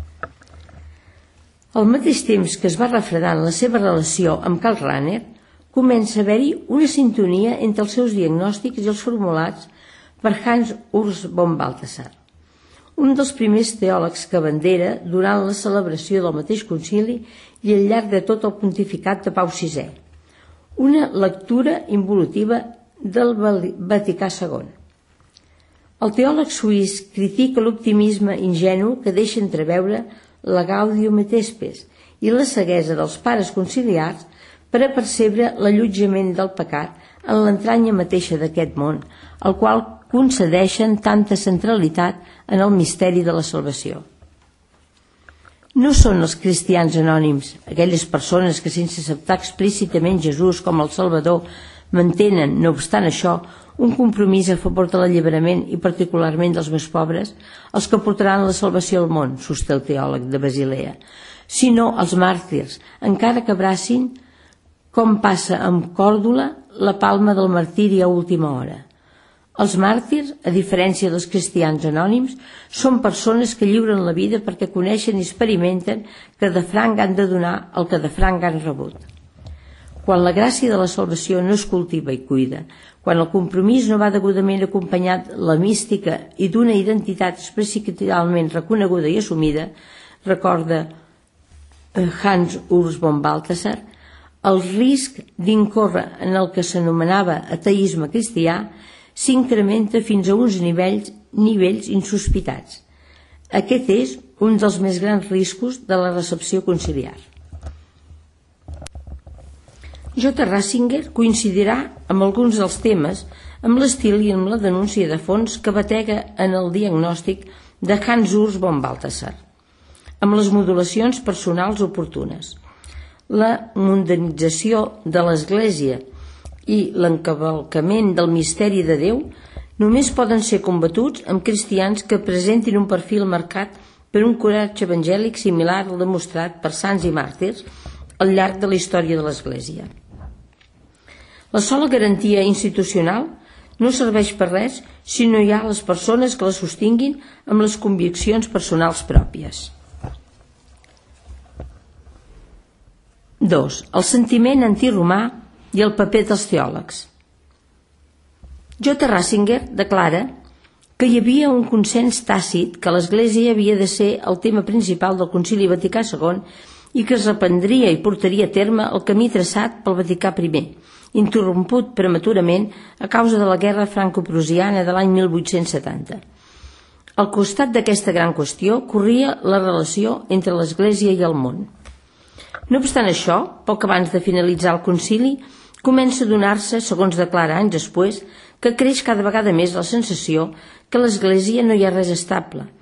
Al mateix temps que es va refredant la seva relació amb Karl Rahner, comença a haver-hi una sintonia entre els seus diagnòstics i els formulats per Hans Urs von Balthasar, un dels primers teòlegs que abandera durant la celebració del mateix concili i al llarg de tot el pontificat de Pau sisè, una lectura involutiva del Vaticà segon. El teòleg suís critica l'optimisme ingenu que deixa entreveure la Gaudium et Spes i la ceguesa dels pares conciliars per a percebre l'allotjament del pecat en l'entranya mateixa d'aquest món, al qual concedeixen tanta centralitat en el misteri de la salvació. No són els cristians anònims, aquelles persones que sense acceptar explícitament Jesús com el Salvador mantenen, no obstant això, un compromís a favor de l'alliberament i particularment dels més pobres, els que portaran la salvació al món, sosté el teòleg de Basilea, sinó els màrtirs, encara que abracin, com passa amb Còrdula, la palma del martiri a última hora. Els màrtirs, a diferència dels cristians anònims, són persones que lliuren la vida perquè coneixen i experimenten que de franc han de donar el que de franc han rebut. Quan la gràcia de la salvació no es cultiva i cuida, quan el compromís no va degudament acompanyat la mística i d'una identitat explícitament reconeguda i assumida, recorda Hans Urs von Balthasar, el risc d'incórrer en el que s'anomenava ateisme cristià s'incrementa fins a uns nivells, nivells insospitats. Aquest és un dels més grans riscos de la recepció conciliar. J. Ratzinger coincidirà amb alguns dels temes, amb l'estil i amb la denúncia de fons que batega en el diagnòstic de Hans Urs von Balthasar, amb les modulacions personals oportunes. La mundanització de l'Església i l'encavalcament del misteri de Déu només poden ser combatuts amb cristians que presentin un perfil marcat per un coratge evangèlic similar al demostrat per sants i màrtirs al llarg de la història de l'Església. La sola garantia institucional no serveix per res si no hi ha les persones que la sostinguin amb les conviccions personals pròpies. dos. El sentiment antiromà i el paper dels teòlegs. J. Ratzinger declara que hi havia un consens tàcit que l'Església havia de ser el tema principal del Concili Vaticà segon i que es reprendria i portaria a terme el camí traçat pel Vaticà primer, interromput prematurament a causa de la guerra franco-prusiana de l'any mil vuit-cents setanta. Al costat d'aquesta gran qüestió corria la relació entre l'Església i el món. No obstant això, poc abans de finalitzar el concili, comença a donar-se, segons declara anys després, que creix cada vegada més la sensació que a l'Església no hi ha res estable,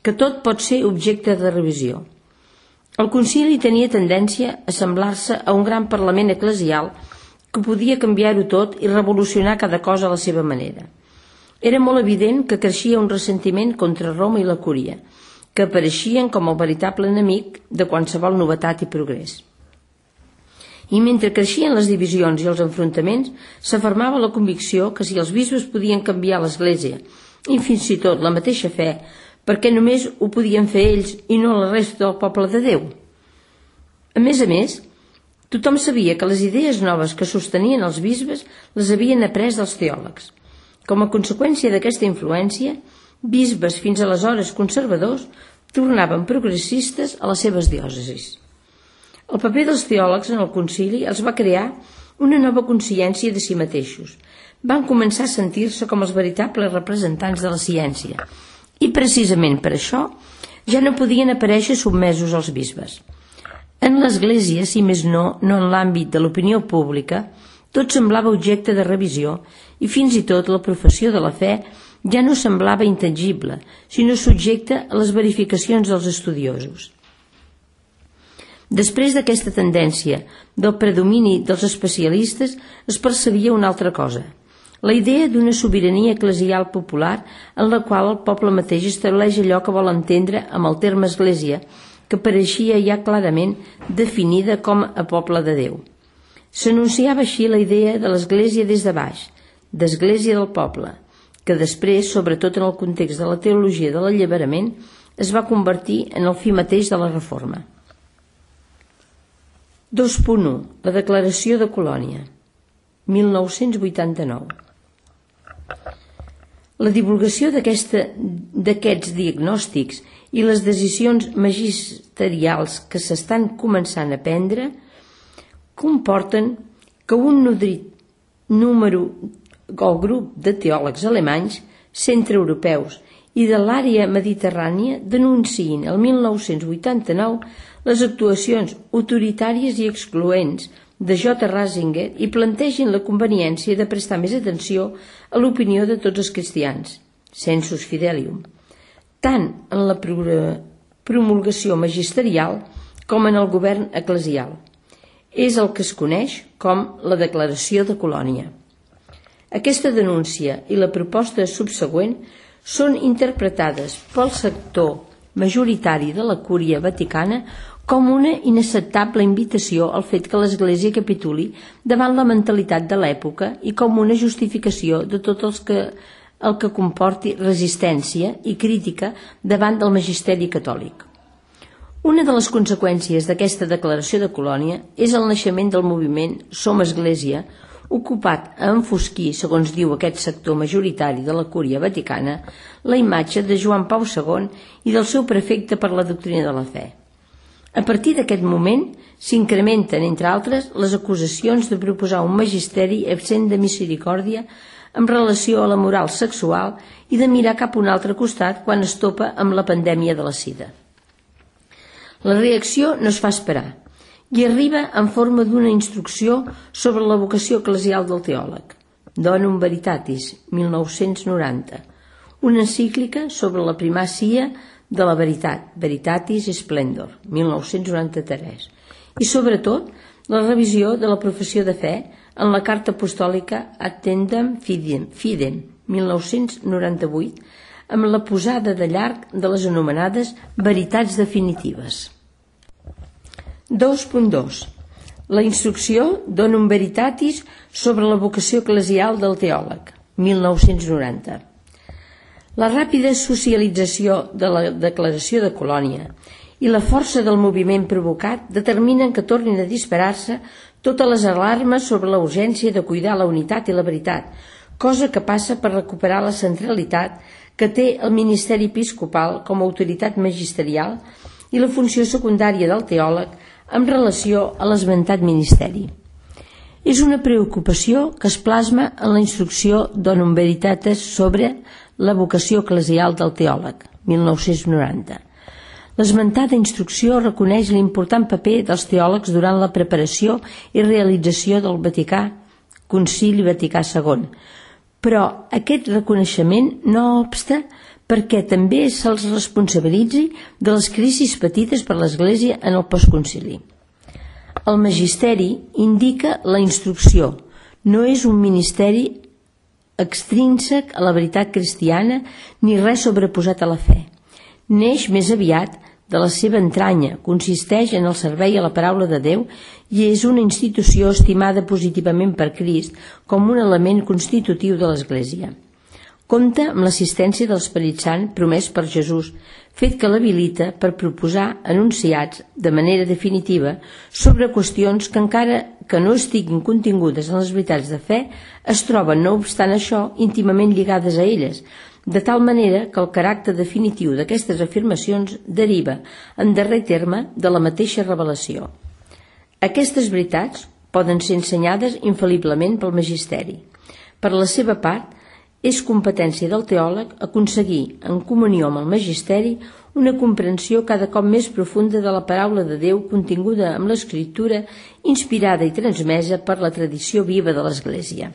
que tot pot ser objecte de revisió. El concili tenia tendència a semblar-se a un gran parlament eclesial que podia canviar-ho tot i revolucionar cada cosa a la seva manera. Era molt evident que creixia un ressentiment contra Roma i la Cúria, que apareixien com el veritable enemic de qualsevol novetat i progrés. I mentre creixien les divisions i els enfrontaments, s'afermava la convicció que si els bisbes podien canviar l'Església i fins i tot la mateixa fe, perquè només ho podien fer ells i no la resta del poble de Déu. A més a més, tothom sabia que les idees noves que sostenien els bisbes les havien après dels teòlegs. Com a conseqüència d'aquesta influència, bisbes fins aleshores conservadors tornaven progressistes a les seves diòcesis. El paper dels teòlegs en el concili els va crear una nova consciència de si mateixos. Van començar a sentir-se com els veritables representants de la ciència i precisament per això ja no podien aparèixer sotmesos als bisbes. En l'Església, si més no, no en l'àmbit de l'opinió pública, tot semblava objecte de revisió i fins i tot la professió de la fe ja no semblava intangible, sinó subjecte a les verificacions dels estudiosos. Després d'aquesta tendència del predomini dels especialistes es percebia una altra cosa, la idea d'una sobirania eclesial popular en la qual el poble mateix estableix allò que vol entendre amb el terme església, que pareixia ja clarament definida com a poble de Déu. S'anunciava així la idea de l'església des de baix, d'església del poble, que després, sobretot en el context de la teologia de l'alliberament, es va convertir en el fi mateix de la reforma. dos punt u. La Declaració de Colònia, mil nou-cents vuitanta-nou. La divulgació d'aquests diagnòstics i les decisions magisterials que s'estan començant a prendre comporten que un nodrit número o grup de teòlegs alemanys, centreeuropeus i de l'àrea mediterrània denunciïn el mil nou-cents vuitanta-nou les actuacions autoritàries i excloents de J. Ratzinger i plantegin la conveniència de prestar més atenció a l'opinió de tots els cristians, sensus fidelium, tant en la promulgació magisterial com en el govern eclesial. És el que es coneix com la Declaració de Colònia. Aquesta denúncia i la proposta subsegüent són interpretades pel sector majoritari de la Cúria Vaticana com una inacceptable invitació al fet que l'Església capituli davant la mentalitat de l'època i com una justificació de tot els que, el que comporti resistència i crítica davant del magisteri catòlic. Una de les conseqüències d'aquesta declaració de Colònia és el naixement del moviment Som Església, ocupat a enfosquir, segons diu aquest sector majoritari de la Cúria Vaticana, la imatge de Joan Pau segon i del seu prefecte per la doctrina de la fe. A partir d'aquest moment s'incrementen, entre altres, les acusacions de proposar un magisteri absent de misericòrdia en relació a la moral sexual i de mirar cap a un altre costat quan es topa amb la pandèmia de la sida. La reacció no es fa esperar i arriba en forma d'una instrucció sobre la vocació eclesial del teòleg, Donum Veritatis, mil nou-cents noranta, una encíclica sobre la primàcia de la veritat, Veritatis Splendor, mil nou-cents noranta-tres, i sobretot la revisió de la professió de fe en la carta apostòlica Addendum Fidem, Fidem mil nou-cents noranta-vuit, amb la posada de llarg de les anomenades veritats definitives. dos punt dos. La instrucció Donum Veritatis sobre la vocació eclesial del teòleg, mil nou-cents noranta. La ràpida socialització de la declaració de Colònia i la força del moviment provocat determinen que tornin a disparar-se totes les alarmes sobre la urgència de cuidar la unitat i la veritat, cosa que passa per recuperar la centralitat que té el ministeri episcopal com a autoritat magisterial i la funció secundària del teòleg en relació a l'esmentat ministeri. És una preocupació que es plasma en la instrucció Donum Veritatis sobre la vocació eclesial del teòleg, mil nou-cents noranta. L'esmentada instrucció reconeix l'important paper dels teòlegs durant la preparació i realització del Vaticà, Concili Vaticà segon, però aquest reconeixement no obsta perquè també se'ls responsabilitzi de les crisis patides per l'Església en el postconcili. El magisteri indica la instrucció, no és un ministeri extrínsec a la veritat cristiana ni res sobreposat a la fe. Neix més aviat de la seva entranya, consisteix en el servei a la paraula de Déu i és una institució estimada positivament per Crist com un element constitutiu de l'Església. Compta amb l'assistència de l'Esperit Sant promès per Jesús, fet que l'habilita per proposar enunciats de manera definitiva sobre qüestions que encara que no estiguin contingudes en les veritats de fe, es troben, no obstant això, íntimament lligades a elles, de tal manera que el caràcter definitiu d'aquestes afirmacions deriva, en darrer terme, de la mateixa revelació. Aquestes veritats poden ser ensenyades infal·liblement pel magisteri. Per la seva part, és competència del teòleg aconseguir, en comunió amb el magisteri, una comprensió cada cop més profunda de la paraula de Déu continguda amb l'Escriptura, inspirada i transmesa per la tradició viva de l'Església.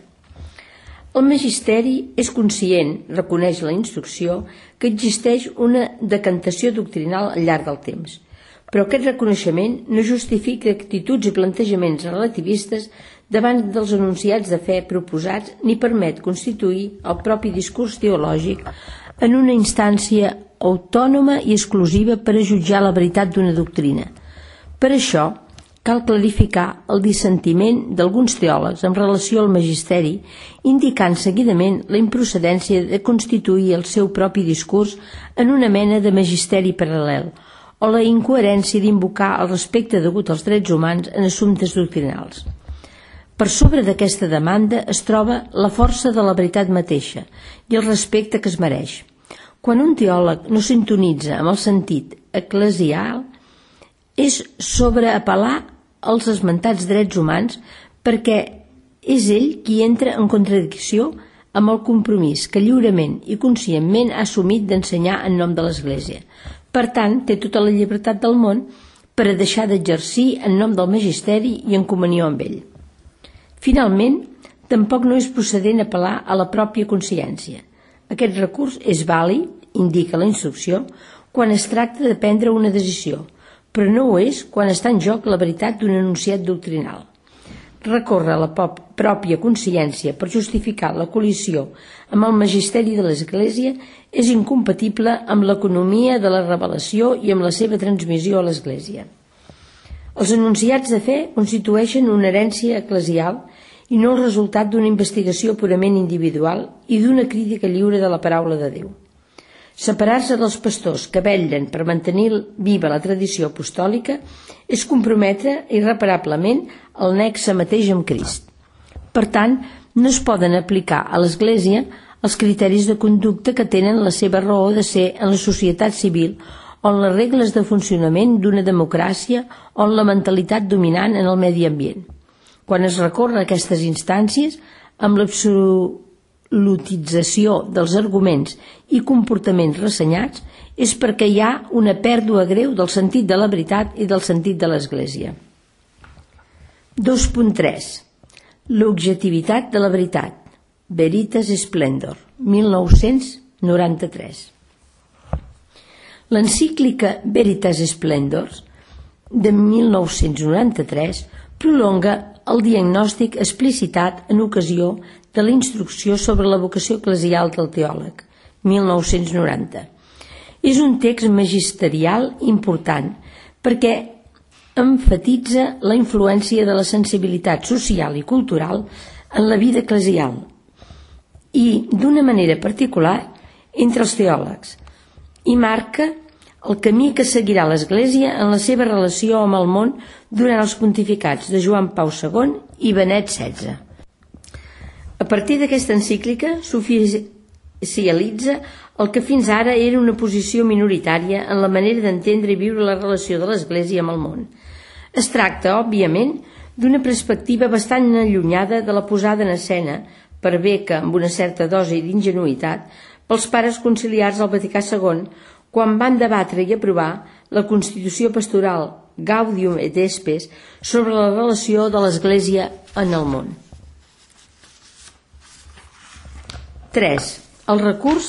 El magisteri és conscient, reconeix la instrucció, que existeix una decantació doctrinal al llarg del temps, però aquest reconeixement no justifica actituds i plantejaments relativistes davant dels enunciats de fe proposats ni permet constituir el propi discurs teològic en una instància autònoma i exclusiva per a jutjar la veritat d'una doctrina. Per això, cal clarificar el dissentiment d'alguns teòlegs en relació al magisteri, indicant seguidament la improcedència de constituir el seu propi discurs en una mena de magisteri paral·lel, o la incoherència d'invocar el respecte degut als drets humans en assumptes doctrinals. Per sobre d'aquesta demanda es troba la força de la veritat mateixa i el respecte que es mereix. Quan un teòleg no sintonitza amb el sentit eclesial, és sobreapel·lar als esmentats drets humans perquè és ell qui entra en contradicció amb el compromís que lliurement i conscientment ha assumit d'ensenyar en nom de l'Església. Per tant, té tota la llibertat del món per a deixar d'exercir en nom del magisteri i en comunió amb ell. Finalment, tampoc no és procedent apel·lar a la pròpia consciència. Aquest recurs és vàlid, indica la instrucció, quan es tracta de prendre una decisió, però no ho és quan està en joc la veritat d'un enunciat doctrinal. Recórrer a la pròpia consciència per justificar la col·lisió amb el magisteri de l'Església és incompatible amb l'economia de la revelació i amb la seva transmissió a l'Església. Els enunciats de fe constitueixen una herència eclesial i no el resultat d'una investigació purament individual i d'una crítica lliure de la paraula de Déu. Separar-se dels pastors que vetllen per mantenir viva la tradició apostòlica és comprometre irreparablement el nexe mateix amb Crist. Per tant, no es poden aplicar a l'Església els criteris de conducta que tenen la seva raó de ser en la societat civil o en les regles de funcionament d'una democràcia o en la mentalitat dominant en el medi ambient. Quan es recorre a aquestes instàncies, amb l'absolutització dels arguments i comportaments ressenyats, és perquè hi ha una pèrdua greu del sentit de la veritat i del sentit de l'Església. dos punt tres. L'objectivitat de la veritat. Veritas Splendor, mil nou-cents noranta-tres. L'encíclica Veritas Splendor de mil nou-cents noranta-tres prolonga el diagnòstic explicitat en ocasió de la instrucció sobre la vocació eclesial del teòleg, mil nou-cents noranta. És un text magisterial important perquè emfatitza la influència de la sensibilitat social i cultural en la vida eclesial i, d'una manera particular, entre els teòlegs, i marca el camí que seguirà l'Església en la seva relació amb el món durant els pontificats de Joan Pau segon i Benet setze. A partir d'aquesta encíclica s'oficialitza el que fins ara era una posició minoritària en la manera d'entendre i viure la relació de l'Església amb el món. Es tracta, òbviament, d'una perspectiva bastant allunyada de la posada en escena, per bé que amb una certa dosi d'ingenuïtat, pels pares conciliars del Vaticà segon, quan van debatre i aprovar la Constitució Pastoral Gaudium et Spes sobre la relació de l'Església en el món. tres. El recurs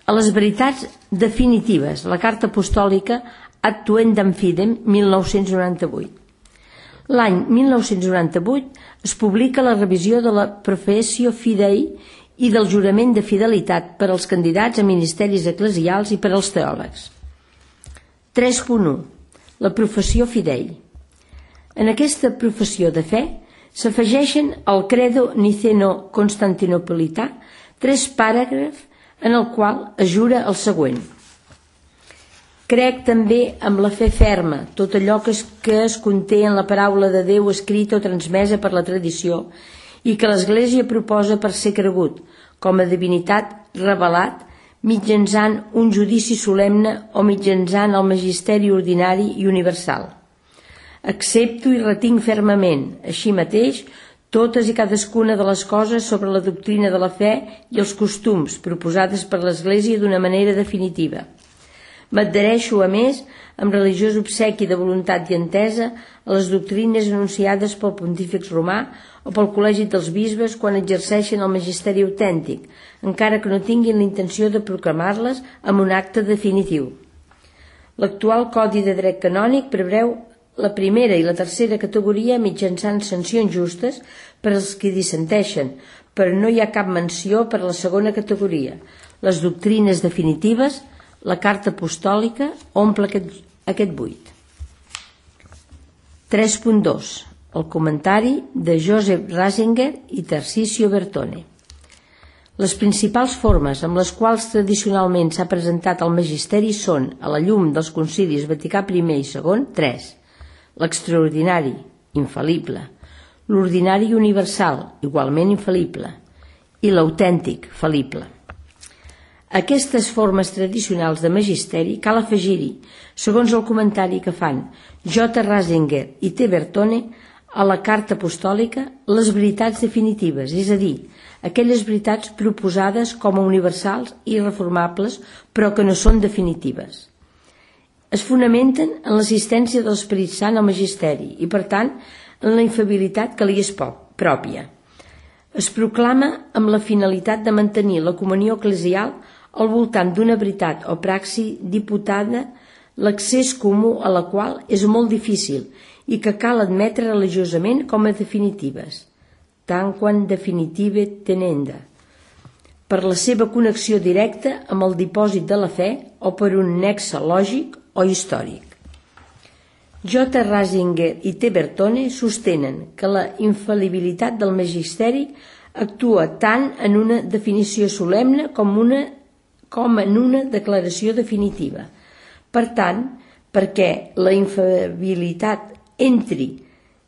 a les veritats definitives, la carta apostòlica Ad Tuendam Fidem, mil nou-cents noranta-vuit. L'any mil nou-cents noranta-vuit es publica la revisió de la Professio Fidei i del jurament de fidelitat per als candidats a ministeris eclesials i per als teòlegs. tres punt u. La professió fidei. En aquesta professió de fe s'afegeixen al credo niceno-constantinopolità tres paràgrafs en el qual es jura el següent. Crec també amb la fe ferma tot allò que es, que es conté en la paraula de Déu escrita o transmesa per la tradició i que l'Església proposa per ser cregut, com a divinitat revelat, mitjançant un judici solemne o mitjançant el magisteri ordinari i universal. Accepto i retinc fermament, així mateix, totes i cadascuna de les coses sobre la doctrina de la fe i els costums proposades per l'Església d'una manera definitiva. M'adhereixo, a més, amb religiós obsequi de voluntat i entesa a les doctrines anunciades pel Pontífex Romà o pel Col·legi dels Bisbes quan exerceixen el magisteri autèntic, encara que no tinguin la intenció de proclamar-les amb un acte definitiu. L'actual Codi de Dret Canònic preveu la primera i la tercera categoria mitjançant sancions justes per als que dissenteixen, però no hi ha cap menció per a la segona categoria. Les doctrines definitives, la carta apostòlica, omple aquest, aquest buit. tres punt dos. El comentari de Joseph Ratzinger i Tarcisio Bertone. Les principals formes amb les quals tradicionalment s'ha presentat el magisteri són, a la llum dels concilis Vaticà primer i segon, tres. L'extraordinari, infal·lible, l'ordinari universal, igualment infal·lible, i l'autèntic, fal·lible. Aquestes formes tradicionals de magisteri cal afegir-hi, segons el comentari que fan J. Ratzinger i T. Bertone, a la carta apostòlica, les veritats definitives, és a dir, aquelles veritats proposades com a universals i irreformables, però que no són definitives. Es fonamenten en l'assistència de l'Esperit Sant al magisteri i, per tant, en la infal·libilitat que li és pròpia. Es proclama amb la finalitat de mantenir la comunió eclesial al voltant d'una veritat o praxi diputada, l'accés comú a la qual és molt difícil i que cal admetre religiosament com a definitives, tant quan definitive tenenda, per la seva connexió directa amb el dipòsit de la fe o per un nexe lògic o històric. J. Ratzinger i T. Bertone sostenen que la infal·libilitat del magisteri actua tant en una definició solemne com, una, com en una declaració definitiva. Per tant, perquè la infal·libilitat entri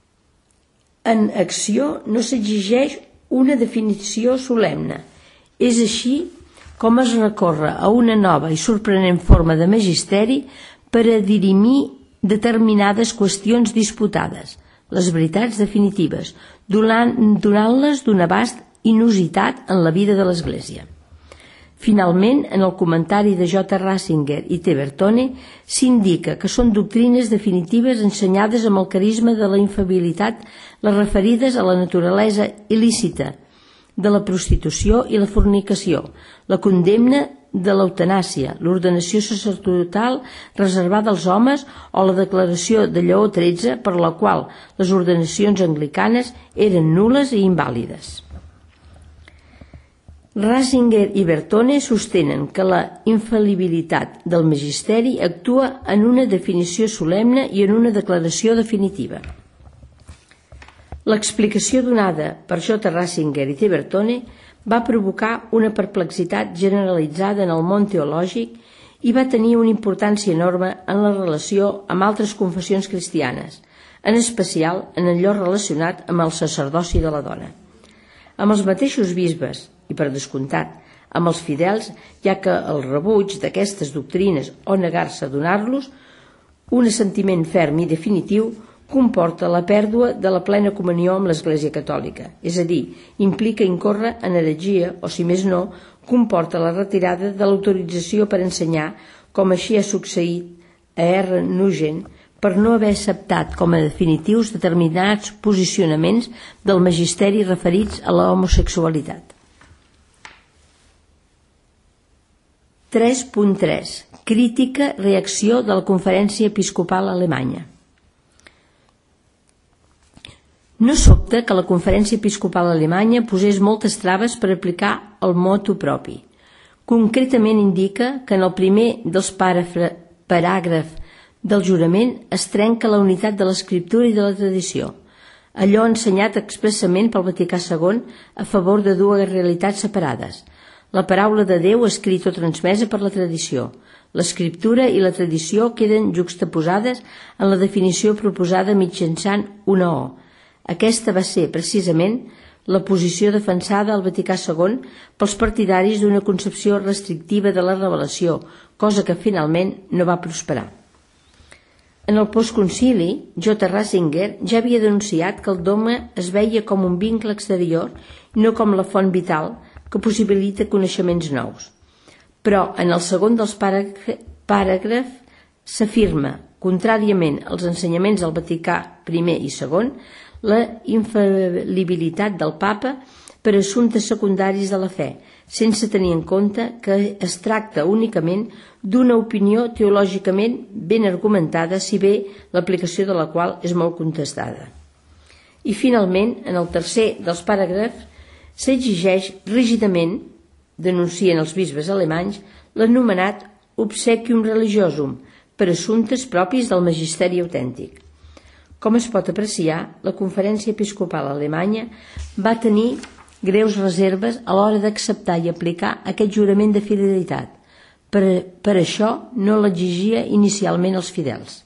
en acció no s'exigeix una definició solemne. És així com es recorre a una nova i sorprenent forma de magisteri per a dirimir determinades qüestions disputades, les veritats definitives, donant-les d'un abast inusitat en la vida de l'Església. Finalment, en el comentari de J. Ratzinger i T. Bertone s'indica que són doctrines definitives ensenyades amb el carisma de la infal·libilitat, les referides a la naturalesa il·lícita de la prostitució i la fornicació, la condemna de l'eutanàsia, l'ordenació sacerdotal reservada als homes o la declaració de Lleó tretze per la qual les ordenacions anglicanes eren nul·les i invàlides. Ratzinger i Bertone sostenen que la infal·libilitat del magisteri actua en una definició solemne i en una declaració definitiva. L'explicació donada per J. Ratzinger i T. Bertone va provocar una perplexitat generalitzada en el món teològic i va tenir una importància enorme en la relació amb altres confessions cristianes, en especial en allò relacionat amb el sacerdoci de la dona. Amb els mateixos bisbes, i per descomptat, amb els fidels, ja que el rebuig d'aquestes doctrines o negar-se a donar-los un assentiment ferm i definitiu comporta la pèrdua de la plena comunió amb l'Església Catòlica, és a dir, implica incórrer en heretgia o, si més no, comporta la retirada de l'autorització per ensenyar, com així ha succeït a R. Nugent, per no haver acceptat com a definitius determinats posicionaments del magisteri referits a la homosexualitat. tres punt tres. Crítica, reacció de la Conferència Episcopal Alemanya. No sobta que la Conferència Episcopal Alemanya posés moltes traves per aplicar el motu propi. Concretament indica que en el primer dels paràgrafs del jurament es trenca la unitat de l'escriptura i de la tradició, allò ensenyat expressament pel Vaticà segon a favor de dues realitats separades, la paraula de Déu escrita o transmesa per la tradició. L'escriptura i la tradició queden juxtaposades en la definició proposada mitjançant una O. Aquesta va ser, precisament, la posició defensada al Vaticà segon pels partidaris d'una concepció restrictiva de la revelació, cosa que finalment no va prosperar. En el postconcili, J. Ratzinger ja havia denunciat que el dogma es veia com un vincle exterior i no com la font vital que possibilita coneixements nous. Però en el segon dels paràgrafs s'afirma, contràriament als ensenyaments del Vaticà primer i segon, la infal·libilitat del Papa per assumptes secundaris de la fe, sense tenir en compte que es tracta únicament d'una opinió teològicament ben argumentada, si bé l'aplicació de la qual és molt contestada. I finalment, en el tercer dels paràgrafs, s'exigeix rígidament, denuncien els bisbes alemanys, l'anomenat obsequium religiosum per assumptes propis del magisteri autèntic. Com es pot apreciar, la Conferència Episcopal Alemanya va tenir greus reserves a l'hora d'acceptar i aplicar aquest jurament de fidelitat. Per, per això no l'exigia inicialment als fidels.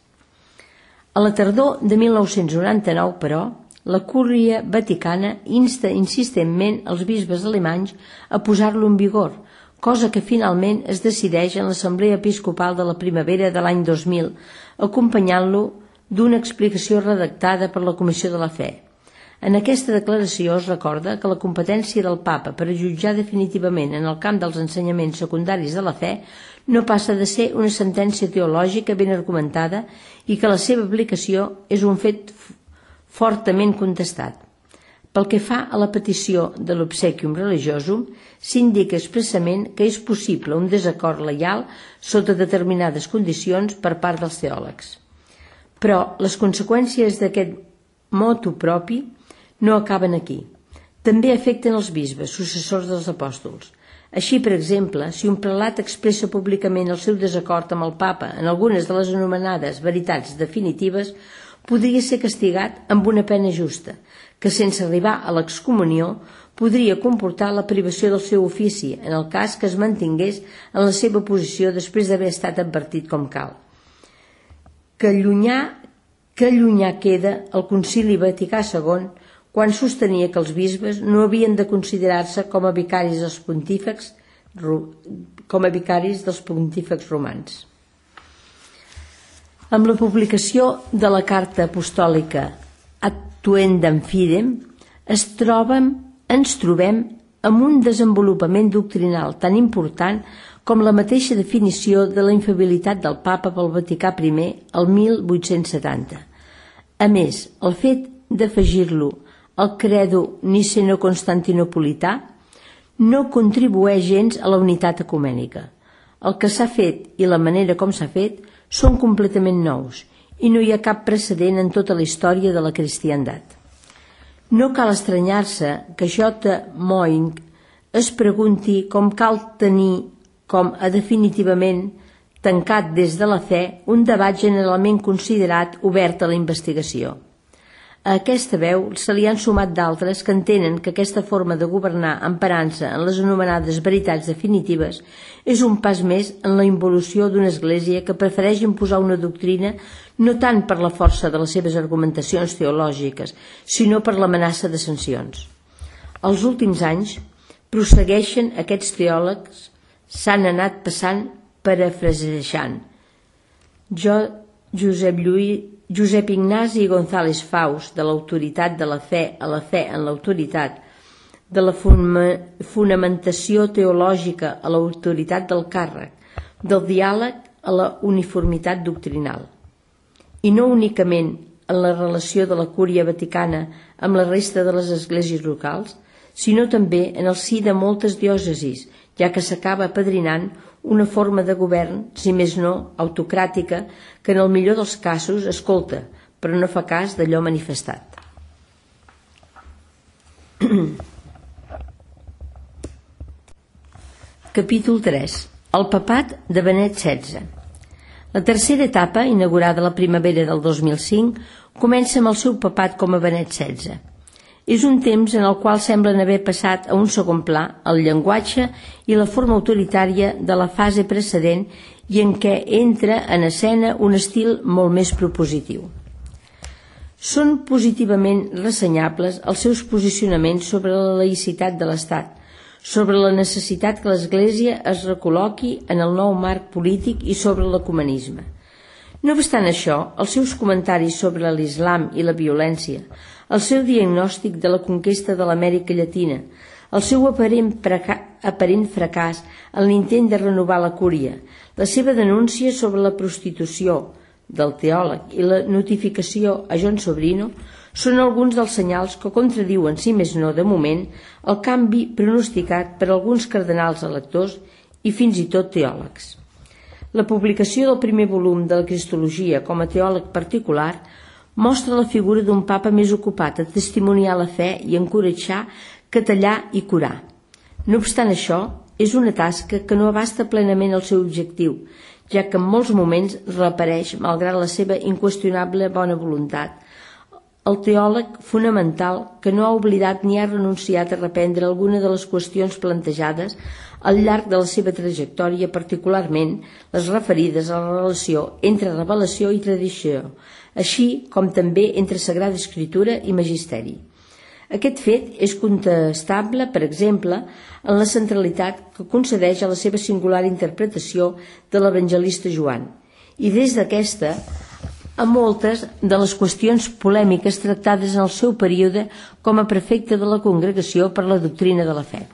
A la tardor de mil nou-cents noranta-nou, però, la Cúria Vaticana insta insistentment els bisbes alemanys a posar-lo en vigor, cosa que finalment es decideix en l'Assemblea Episcopal de la primavera de l'any dos mil, acompanyant-lo d'una explicació redactada per la Comissió de la Fe. En aquesta declaració es recorda que la competència del Papa per a jutjar definitivament en el camp dels ensenyaments secundaris de la fe no passa de ser una sentència teològica ben argumentada i que la seva aplicació és un fet fortament contestat. Pel que fa a la petició de l'obsequium religiosum, s'indica expressament que és possible un desacord leial sota determinades condicions per part dels teòlegs. Però les conseqüències d'aquest motu propi no acaben aquí. També afecten els bisbes, successors dels apòstols. Així, per exemple, si un prelat expressa públicament el seu desacord amb el Papa en algunes de les anomenades veritats definitives, podria ser castigat amb una pena justa, que sense arribar a l'excomunió podria comportar la privació del seu ofici en el cas que es mantingués en la seva posició després d'haver estat advertit com cal. Que llunyà, que llunyà queda el Concili Vaticà segon quan sostenia que els bisbes no havien de considerar-se com a vicaris dels pontífex, com a vicaris dels pontífex romans. Amb la publicació de la carta apostòlica Ad Tuendam Fidem es trobem, ens trobem amb un desenvolupament doctrinal tan important com la mateixa definició de la infal·libilitat del Papa pel Vaticà primer el mil vuit-cents setanta. A més, el fet d'afegir-lo al credo niceno-constantinopolità no contribueix gens a la unitat ecumènica. El que s'ha fet i la manera com s'ha fet són completament nous i no hi ha cap precedent en tota la història de la cristiandat. No cal estranyar-se que J. Moing es pregunti com cal tenir com a definitivament tancat des de la fe un debat generalment considerat obert a la investigació. A aquesta veu se li han sumat d'altres que entenen que aquesta forma de governar emparant-se en les anomenades veritats definitives és un pas més en la involució d'una església que prefereix imposar una doctrina no tant per la força de les seves argumentacions teològiques, sinó per l'amenaça de sancions. Els últims anys prossegueixen aquests teòlegs s'han anat passant parafrasejant. Jo, Josep Lluís Josep Ignasi González Faust, de l'autoritat de la fe a la fe en l'autoritat, de la fonamentació teològica a l'autoritat del càrrec, del diàleg a la uniformitat doctrinal. I no únicament en la relació de la Cúria Vaticana amb la resta de les esglésies locals, sinó també en el si de moltes diòcesis, ja que s'acaba apadrinant una forma de govern, si més no, autocràtica, que en el millor dels casos escolta, però no fa cas d'allò manifestat. Capítol tres. El papat de Benet setze. La tercera etapa, inaugurada la primavera del dos mil cinc, comença amb el seu papat com a Benet setze. És un temps en el qual semblen haver passat a un segon pla el llenguatge i la forma autoritària de la fase precedent i en què entra en escena un estil molt més propositiu. Són positivament ressenyables els seus posicionaments sobre la laïcitat de l'Estat, sobre la necessitat que l'Església es recol·loqui en el nou marc polític i sobre l'ecumenisme. No obstant això, els seus comentaris sobre l'islam i la violència, el seu diagnòstic de la conquesta de l'Amèrica Llatina, el seu aparent, aparent fracàs en l'intent de renovar la cúria, la seva denúncia sobre la prostitució del teòleg i la notificació a John Sobrino són alguns dels senyals que contradiuen, si més no de moment, el canvi pronosticat per alguns cardenals electors i fins i tot teòlegs. La publicació del primer volum de la Cristologia com a teòleg particular mostra la figura d'un papa més ocupat a testimoniar la fe i encoratjar que tallar i curar. No obstant això, és una tasca que no abasta plenament el seu objectiu, ja que en molts moments reapareix, malgrat la seva inqüestionable bona voluntat, el teòleg fonamental que no ha oblidat ni ha renunciat a reprendre alguna de les qüestions plantejades al llarg de la seva trajectòria, particularment les referides a la relació entre revelació i tradició, així com també entre Sagrada Escritura i Magisteri. Aquest fet és contestable, per exemple, en la centralitat que concedeix a la seva singular interpretació de l'evangelista Joan, i des d'aquesta a moltes de les qüestions polèmiques tractades en el seu període com a prefecte de la Congregació per la Doctrina de la Fe.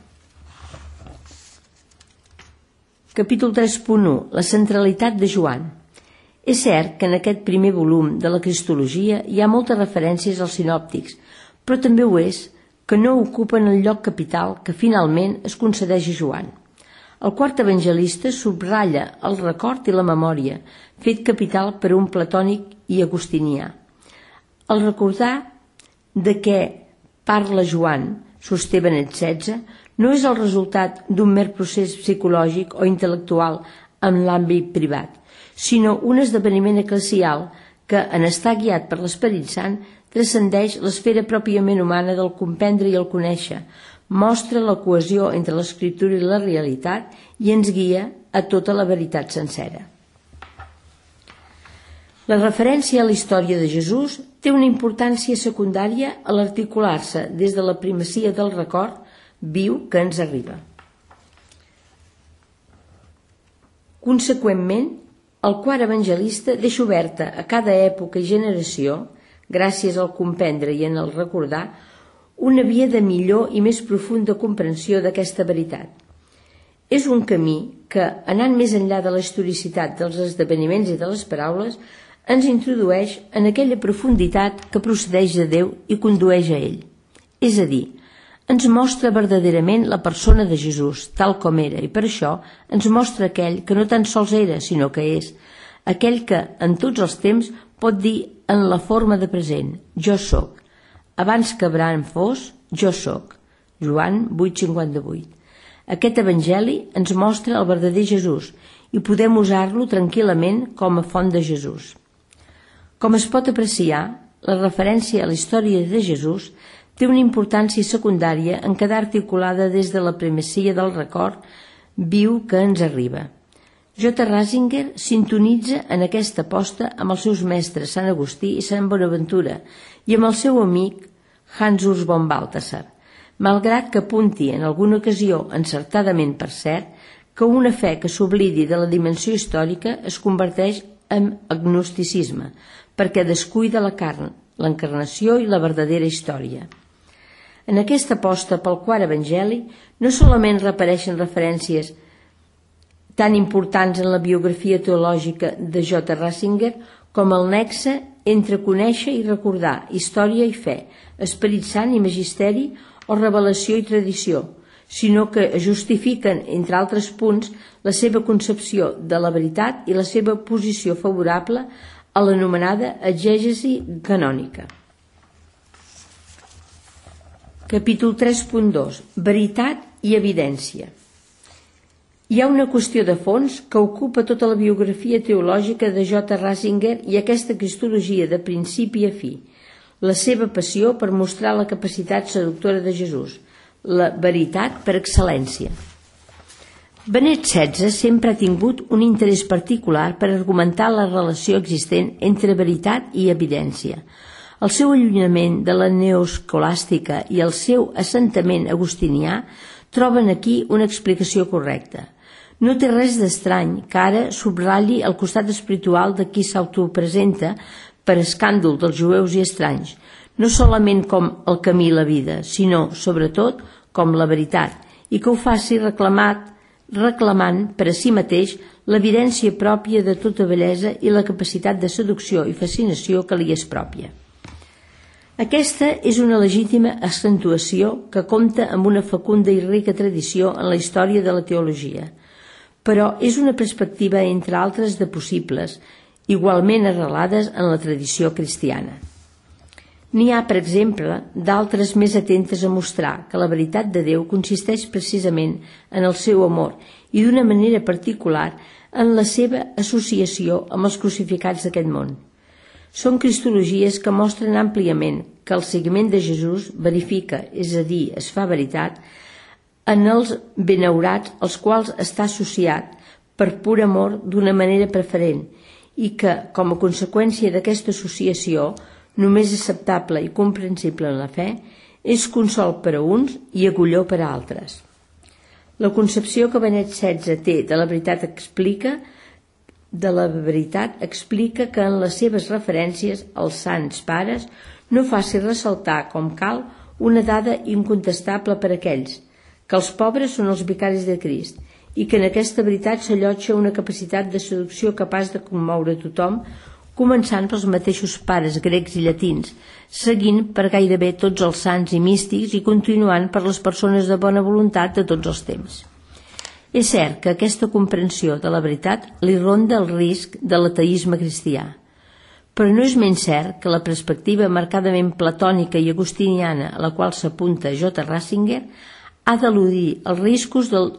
Capítol tres punt u. La centralitat de Joan. És cert que en aquest primer volum de la Cristologia hi ha moltes referències als sinòptics, però també ho és que no ocupen el lloc capital que finalment es concedeix a Joan. El quart evangelista subratlla el record i la memòria, fet capital per un platònic i agustinià. El recordar de què parla Joan, sosté Benet setze, no és el resultat d'un mer procés psicològic o intel·lectual en l'àmbit privat, sinó un esdeveniment eclesial que, en estar guiat per l'Esperit Sant, transcendeix l'esfera pròpiament humana del comprendre i el conèixer, mostra la cohesió entre l'escriptura i la realitat i ens guia a tota la veritat sencera. La referència a la història de Jesús té una importància secundària a l'articular-se des de la primacia del record viu que ens arriba. Conseqüentment, el quart evangelista deixa oberta a cada època i generació, gràcies al comprendre i en el recordar, una via de millor i més profunda comprensió d'aquesta veritat. És un camí que, anant més enllà de la historicitat dels esdeveniments i de les paraules, ens introdueix en aquella profunditat que procedeix de Déu i condueix a ell. És a dir, ens mostra verdaderament la persona de Jesús, tal com era, i per això ens mostra aquell que no tan sols era, sinó que és, aquell que, en tots els temps, pot dir en la forma de present, jo soc. Abans que Abraham fos, jo soc. Joan vuit cinquanta-vuit. Aquest evangeli ens mostra el verdader Jesús i podem usar-lo tranquil·lament com a font de Jesús. Com es pot apreciar, la referència a la història de Jesús té una importància secundària en quedar articulada des de la primacia del record viu que ens arriba. J. Ratzinger sintonitza en aquesta aposta amb els seus mestres Sant Agustí i Sant Bonaventura i amb el seu amic Hans Urs von Balthasar, malgrat que apunti en alguna ocasió, encertadament per cert, que una fe que s'oblidi de la dimensió històrica es converteix en agnosticisme, perquè descuida la carn, l'encarnació i la verdadera història. En aquesta aposta pel quart evangeli no solament reapareixen referències tan importants en la biografia teològica de J. Ratzinger com el nexe entre conèixer i recordar, història i fe, Esperit Sant i magisteri o revelació i tradició, sinó que justifiquen, entre altres punts, la seva concepció de la veritat i la seva posició favorable a l'anomenada exègesi canònica. Capítol tres punt dos. Veritat i evidència. Hi ha una qüestió de fons que ocupa tota la biografia teològica de J. Ratzinger i aquesta cristologia de principi a fi, la seva passió per mostrar la capacitat seductora de Jesús, la veritat per excel·lència. Benet setze sempre ha tingut un interès particular per argumentar la relació existent entre veritat i evidència. El seu allunyament de la neoescolàstica i el seu assentament agustinià troben aquí una explicació correcta. No té res d'estrany que ara subratlli el costat espiritual de qui s'autopresenta per escàndol dels jueus i estranys, no solament com el camí i la vida, sinó, sobretot, com la veritat, i que ho faci reclamat, reclamant per a si mateix l'evidència pròpia de tota bellesa i la capacitat de seducció i fascinació que li és pròpia. Aquesta és una legítima accentuació que compta amb una fecunda i rica tradició en la història de la teologia, però és una perspectiva, entre altres de possibles, igualment arrelades en la tradició cristiana. N'hi ha, per exemple, d'altres més atentes a mostrar que la veritat de Déu consisteix precisament en el seu amor i d'una manera particular en la seva associació amb els crucificats d'aquest món. Són cristologies que mostren àmpliament que el seguiment de Jesús verifica, és a dir, es fa veritat, en els benaurats als quals està associat per pur amor d'una manera preferent i que, com a conseqüència d'aquesta associació, només acceptable i comprensible en la fe, és consol per a uns i agulló per a altres. La concepció que Benet setze té de la veritat explica de la veritat explica que en les seves referències als sants pares no faci ressaltar com cal una dada incontestable per a aquells, que els pobres són els vicaris de Crist i que en aquesta veritat s'allotja una capacitat de seducció capaç de commoure tothom, començant pels mateixos pares grecs i llatins, seguint per gairebé tots els sants i místics i continuant per les persones de bona voluntat de tots els temps. És cert que aquesta comprensió de la veritat li ronda el risc de l'ateisme cristià, però no és menys cert que la perspectiva marcadament platònica i agustiniana a la qual s'apunta J. Ratzinger ha d'eludir els riscos del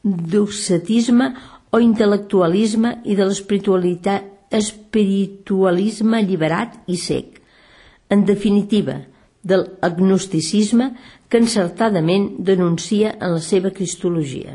doxetisme o intel·lectualisme i de l'espiritualitat espiritualisme alliberat i sec, en definitiva, del agnosticisme que encertadament denuncia en la seva cristologia.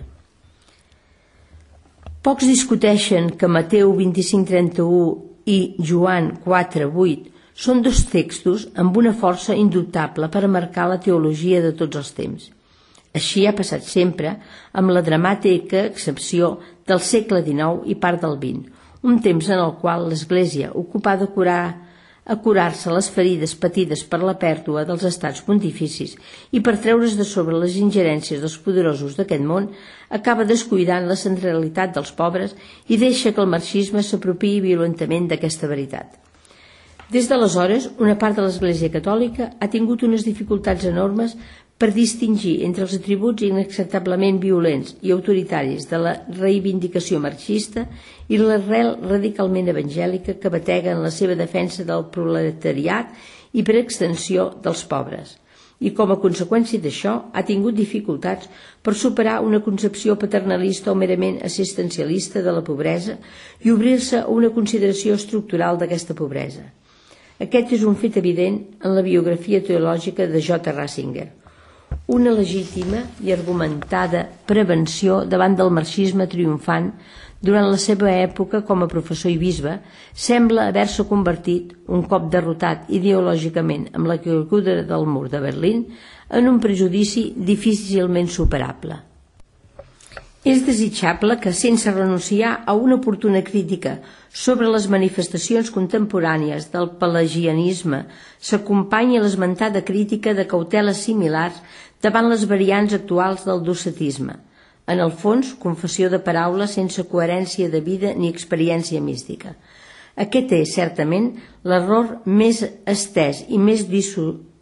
Pocs discuteixen que Mateu vint-i-cinc trenta-u i Joan quatre vuit són dos textos amb una força indubtable per a marcar la teologia de tots els temps. Així ha passat sempre amb la dramàtica excepció del segle dinou i part del vint, un temps en el qual l'Església, ocupada a curar, a curar-se les ferides patides per la pèrdua dels estats pontificis i per treure's de sobre les ingerències dels poderosos d'aquest món, acaba descuidant la centralitat dels pobres i deixa que el marxisme s'apropiï violentament d'aquesta veritat. Des d'aleshores, una part de l'Església catòlica ha tingut unes dificultats enormes per distingir entre els atributs inacceptablement violents i autoritaris de la reivindicació marxista i l'arrel radicalment evangèlica que batega en la seva defensa del proletariat i, per extensió, dels pobres. I com a conseqüència d'això ha tingut dificultats per superar una concepció paternalista o merament assistencialista de la pobresa i obrir-se a una consideració estructural d'aquesta pobresa. Aquest és un fet evident en la biografia teològica de J. Ratzinger. Una legítima i argumentada prevenció davant del marxisme triomfant durant la seva època com a professor i bisbe sembla haver-se convertit, un cop derrotat ideològicament amb la caiguda del mur de Berlín, en un prejudici difícilment superable. És desitjable que, sense renunciar a una oportuna crítica sobre les manifestacions contemporànies del pelagianisme, s'acompanyi l'esmentada crítica de cauteles similars davant les variants actuals del docetisme. En el fons, confessió de paraules sense coherència de vida ni experiència mística. Aquest és, certament, l'error més estès i més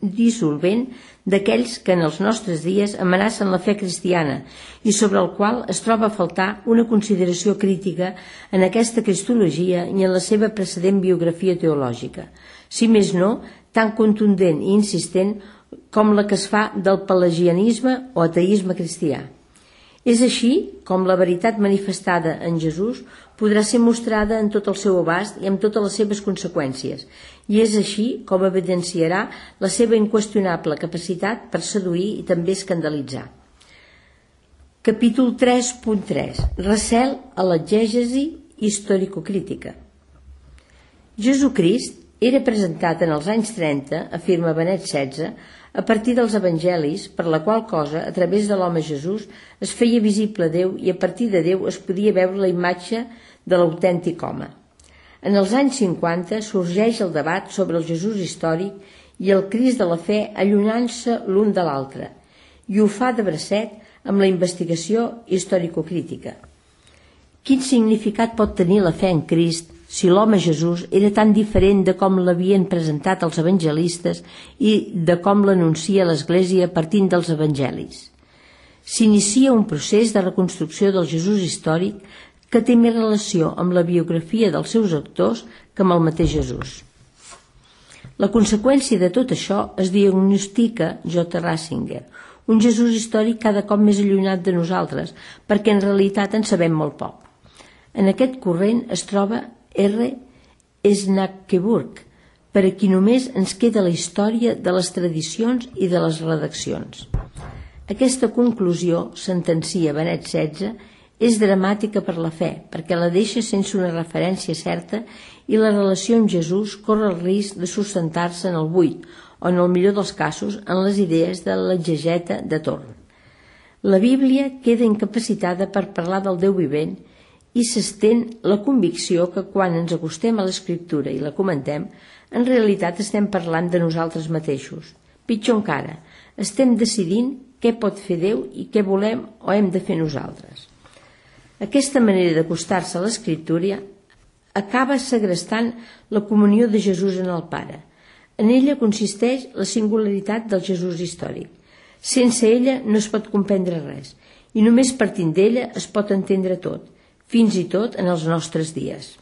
dissolvent d'aquells que en els nostres dies amenacen la fe cristiana i sobre el qual es troba a faltar una consideració crítica en aquesta cristologia i en la seva precedent biografia teològica, si més no, tan contundent i insistent com la que es fa del pelagianisme o ateisme cristià. És així com la veritat manifestada en Jesús podrà ser mostrada en tot el seu abast i amb totes les seves conseqüències, i és així com evidenciarà la seva inqüestionable capacitat per seduir i també escandalitzar. Capítol tres punt tres. Recel a l'exègesi historicocrítica. Jesucrist era presentat en els anys trenta, afirma Benet setze, a partir dels evangelis, per la qual cosa, a través de l'home Jesús, es feia visible Déu i a partir de Déu es podia veure la imatge de l'autèntic home. En els anys cinquanta sorgeix el debat sobre el Jesús històric i el Crist de la fe allunyant-se l'un de l'altre, i ho fa de bracet amb la investigació historicocrítica. Quin significat pot tenir la fe en Crist si l'home Jesús era tan diferent de com l'havien presentat els evangelistes i de com l'anuncia l'Església partint dels evangelis? S'inicia un procés de reconstrucció del Jesús històric que té més relació amb la biografia dels seus autors que amb el mateix Jesús. La conseqüència de tot això es diagnostica J. Ratzinger, un Jesús històric cada cop més allunyat de nosaltres, perquè en realitat en sabem molt poc. En aquest corrent es troba R. Snackeburg, per a qui només ens queda la història de les tradicions i de les redaccions. Aquesta conclusió, sentencia Benet setze, és dramàtica per la fe, perquè la deixa sense una referència certa i la relació amb Jesús corre el risc de sustentar-se en el buit, o en el millor dels casos, en les idees de l'exegeta de torn. La Bíblia queda incapacitada per parlar del Déu vivent i s'estén la convicció que quan ens acostem a l'Escriptura i la comentem, en realitat estem parlant de nosaltres mateixos. Pitjor encara, estem decidint què pot fer Déu i què volem o hem de fer nosaltres. Aquesta manera d'acostar-se a l'Escriptura acaba segrestant la comunió de Jesús en el Pare. En ella consisteix la singularitat del Jesús històric. Sense ella no es pot comprendre res, i només partint d'ella es pot entendre tot, fins i tot en els nostres dies.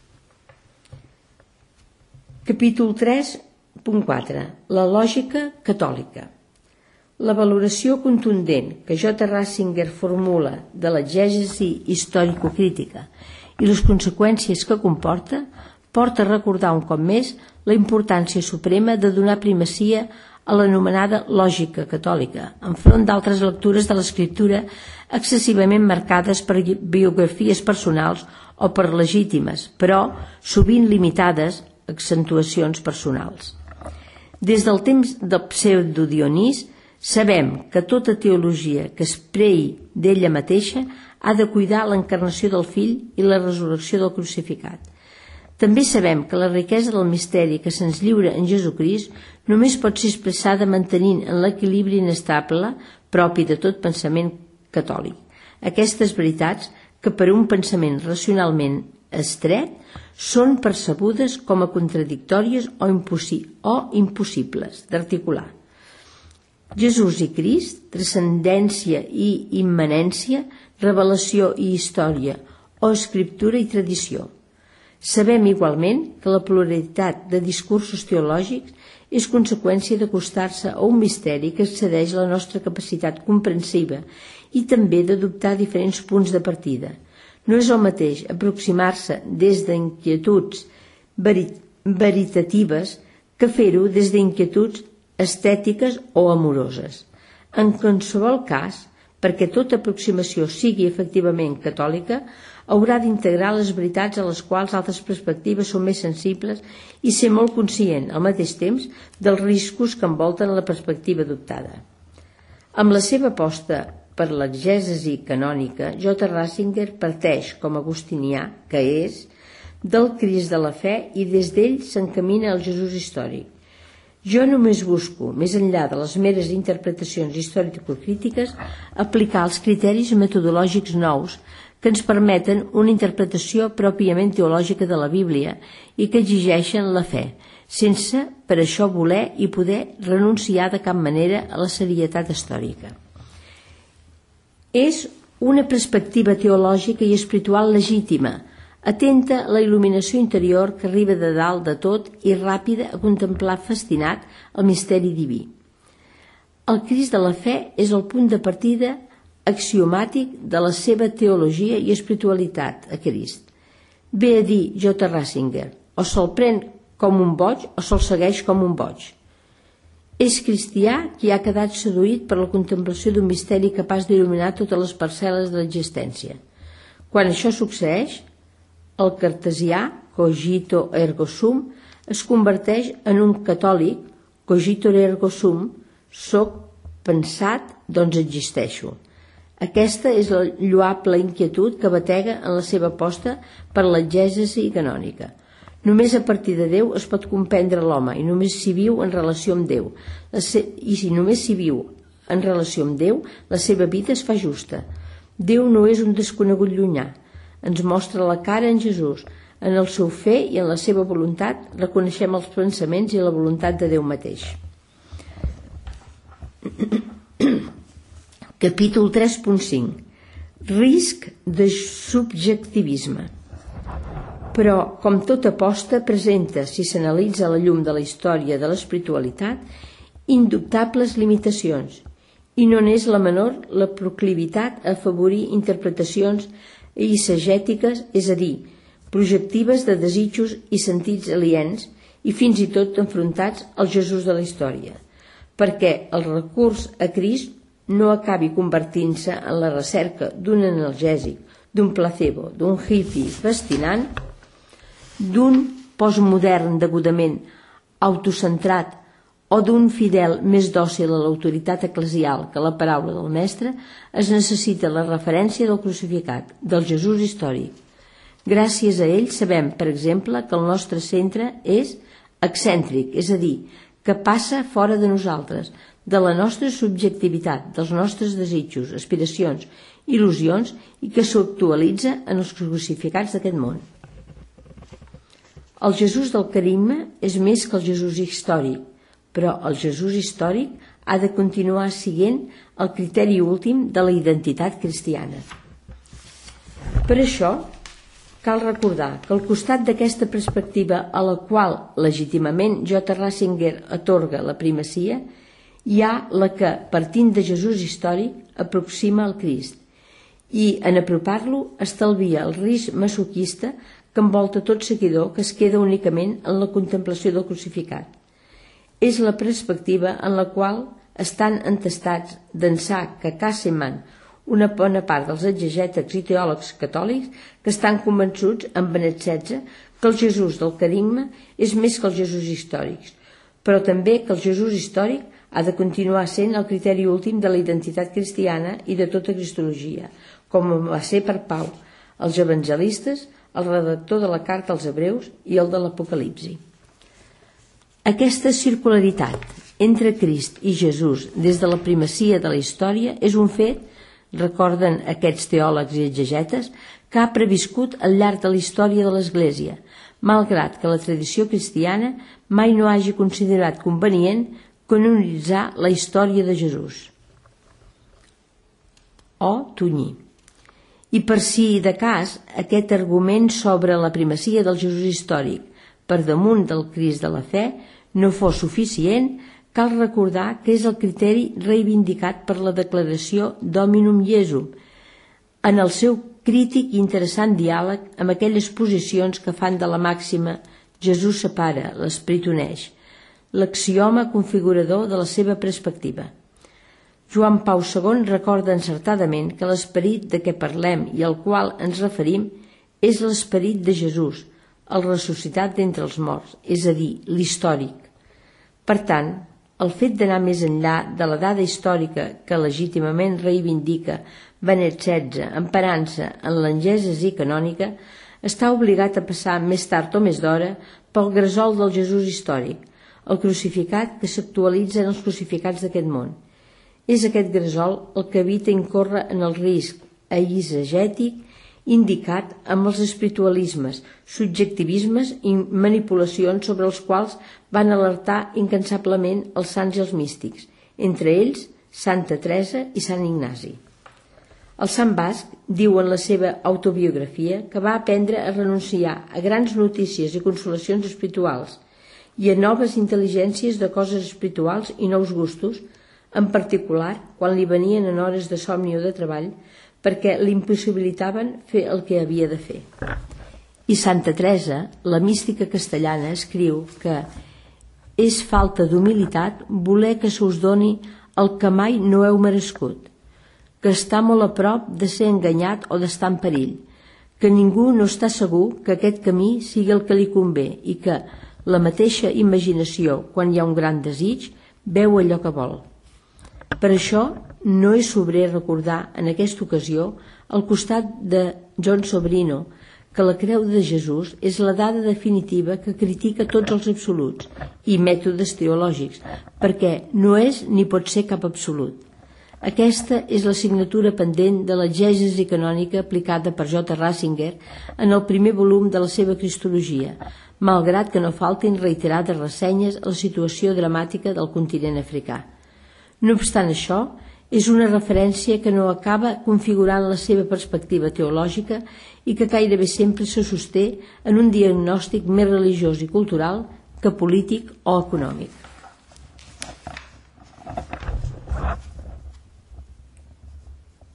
Capítol tres punt quatre. La lògica catòlica. La valoració contundent que J. Ratzinger formula de l'exègesi historicocrítica i les conseqüències que comporta porta a recordar un cop més la importància suprema de donar primacia a l'anomenada lògica catòlica, enfront d'altres lectures de l'Escriptura excessivament marcades per biografies personals o per legítimes, però sovint limitades accentuacions personals. Des del temps del pseudo-Dionís sabem que tota teologia que es prei d'ella mateixa ha de cuidar l'encarnació del Fill i la resurrecció del crucificat. També sabem que la riquesa del misteri que se'ns lliura en Jesucrist només pot ser expressada mantenint en l'equilibri inestable propi de tot pensament catòlic. Aquestes veritats, que per un pensament racionalment estret, són percebudes com a contradictòries o, impossi- o impossibles d'articular. Jesús i Crist, transcendència i immanència, revelació i història, o escriptura i tradició. Sabem igualment que la pluralitat de discursos teològics és conseqüència d'acostar-se a un misteri que excedeix la nostra capacitat comprensiva i també d'adoptar diferents punts de partida. No és el mateix aproximar-se des d'inquietuds verit- veritatives que fer-ho des d'inquietuds estètiques o amoroses. En qualsevol cas, perquè tota aproximació sigui efectivament catòlica, haurà d'integrar les veritats a les quals altres perspectives són més sensibles i ser molt conscient, al mateix temps, dels riscos que envolten la perspectiva adoptada. Amb la seva aposta per l'exègesi canònica, J. Ratzinger parteix, com agustinià, que és, del Crist de la fe i des d'ell s'encamina al Jesús històric. Jo només busco, més enllà de les meres interpretacions historicocrítiques, aplicar els criteris metodològics nous que ens permeten una interpretació pròpiament teològica de la Bíblia i que exigeixen la fe, sense per això voler i poder renunciar de cap manera a la serietat històrica. És una perspectiva teològica i espiritual legítima, atenta a la il·luminació interior que arriba de dalt de tot i ràpida a contemplar fascinat el misteri diví. El Crist de la fe és el punt de partida axiomàtic de la seva teologia i espiritualitat a Crist. Ve a dir J. Ratzinger, o se'l pren com un boig o se'l segueix com un boig. És cristià qui ha quedat seduït per la contemplació d'un misteri capaç d'il·luminar totes les parcel·les de l'existència. Quan això succeeix, el cartesià, cogito ergo sum, es converteix en un catòlic, cogito ergo sum, soc pensat, doncs existeixo. Aquesta és la lloable inquietud que batega en la seva aposta per l'exegesi canònica. Només a partir de Déu es pot comprendre l'home i només s'hi viu en relació amb Déu. I si només s'hi viu en relació amb Déu, la seva vida es fa justa. Déu no és un desconegut llunyà. Ens mostra la cara en Jesús. En el seu fer i en la seva voluntat reconeixem els pensaments i la voluntat de Déu mateix. Capítol tres punt cinc. Risc de subjectivisme. Però, com tota aposta, presenta, si s'analitza a la llum de la història de l'espiritualitat, indubtables limitacions, i no n'és la menor la proclivitat a afavorir interpretacions eisegètiques, és a dir, projectives de desitjos i sentits aliens i fins i tot enfrontats al Jesús de la història, perquè el recurs a Crist no acabi convertint-se en la recerca d'un analgèsic, d'un placebo, d'un hippie fascinant, d'un postmodern degudament autocentrat o d'un fidel més dòcil a l'autoritat eclesial que la paraula del mestre, es necessita la referència del crucificat, del Jesús històric. Gràcies a ell sabem, per exemple, que el nostre centre és excèntric, és a dir, que passa fora de nosaltres, de la nostra subjectivitat, dels nostres desitjos, aspiracions, il·lusions i que s'actualitza en els crucificats d'aquest món. El Jesús del carisma és més que el Jesús històric, però el Jesús històric ha de continuar siguent el criteri últim de la identitat cristiana. Per això, cal recordar que al costat d'aquesta perspectiva a la qual legítimament J. Ratzinger atorga la primacia, hi ha la que, partint de Jesús històric, aproxima el Crist i, en apropar-lo, estalvia el risc masoquista que envolta tot seguidor que es queda únicament en la contemplació del crucificat. És la perspectiva en la qual estan entestats d'ençà que Casseman, una bona part dels exegètics i teòlegs catòlics que estan convençuts amb Benet setze que el Jesús del carisma és més que els Jesús històrics, però també que el Jesús històric ha de continuar sent el criteri últim de la identitat cristiana i de tota cristologia, com va ser per Pau, els evangelistes, el redactor de la carta als Hebreus i el de l'Apocalipsi. Aquesta circularitat entre Crist i Jesús des de la primacia de la història és un fet, recorden aquests teòlegs i exegetes, que ha previscut al llarg de la història de l'Església, malgrat que la tradició cristiana mai no hagi considerat convenient canonitzar la història de Jesús. O Tunyí. I per si de cas aquest argument sobre la primacia del Jesús històric per damunt del Crist de la fe no fos suficient, cal recordar que és el criteri reivindicat per la declaració Dominum Jesum en el seu crític i interessant diàleg amb aquelles posicions que fan de la màxima Jesús separa, l'Esperit uneix, l'axioma configurador de la seva perspectiva. Joan Pau segon recorda encertadament que l'esperit de què parlem i al qual ens referim és l'esperit de Jesús, el ressuscitat d'entre els morts, és a dir, l'històric. Per tant, el fet d'anar més enllà de la dada històrica que legítimament reivindica Benet setze emparant-se en l'exegesi canònica, està obligat a passar més tard o més d'hora pel gresol del Jesús històric, el crucificat que s'actualitza en els crucificats d'aquest món. És aquest gresol el que evita incórrer en el risc eisegètic indicat amb els espiritualismes, subjectivismes i manipulacions sobre els quals van alertar incansablement els sants i els místics, entre ells Santa Teresa i Sant Ignasi. El sant basc diu en la seva autobiografia que va aprendre a renunciar a grans notícies i consolacions espirituals i a noves intel·ligències de coses espirituals i nous gustos, en particular quan li venien en hores de somni o de treball, perquè l'impossibilitaven fer el que havia de fer. I Santa Teresa, la mística castellana, escriu que és falta d'humilitat voler que se us doni el que mai no heu merescut, que està molt a prop de ser enganyat o d'estar en perill, que ningú no està segur que aquest camí sigui el que li convé i que la mateixa imaginació, quan hi ha un gran desig, veu allò que vol. Per això no és sobrer recordar en aquesta ocasió, al costat de John Sobrino, que la creu de Jesús és la dada definitiva que critica tots els absoluts i mètodes teològics, perquè no és ni pot ser cap absolut. Aquesta és la signatura pendent de l'exègesi canònica aplicada per J. Ratzinger en el primer volum de la seva Cristologia, malgrat que no faltin reiterades ressenyes a la situació dramàtica del continent africà. No obstant això, és una referència que no acaba configurant la seva perspectiva teològica i que gairebé sempre se sosté en un diagnòstic més religiós i cultural que polític o econòmic.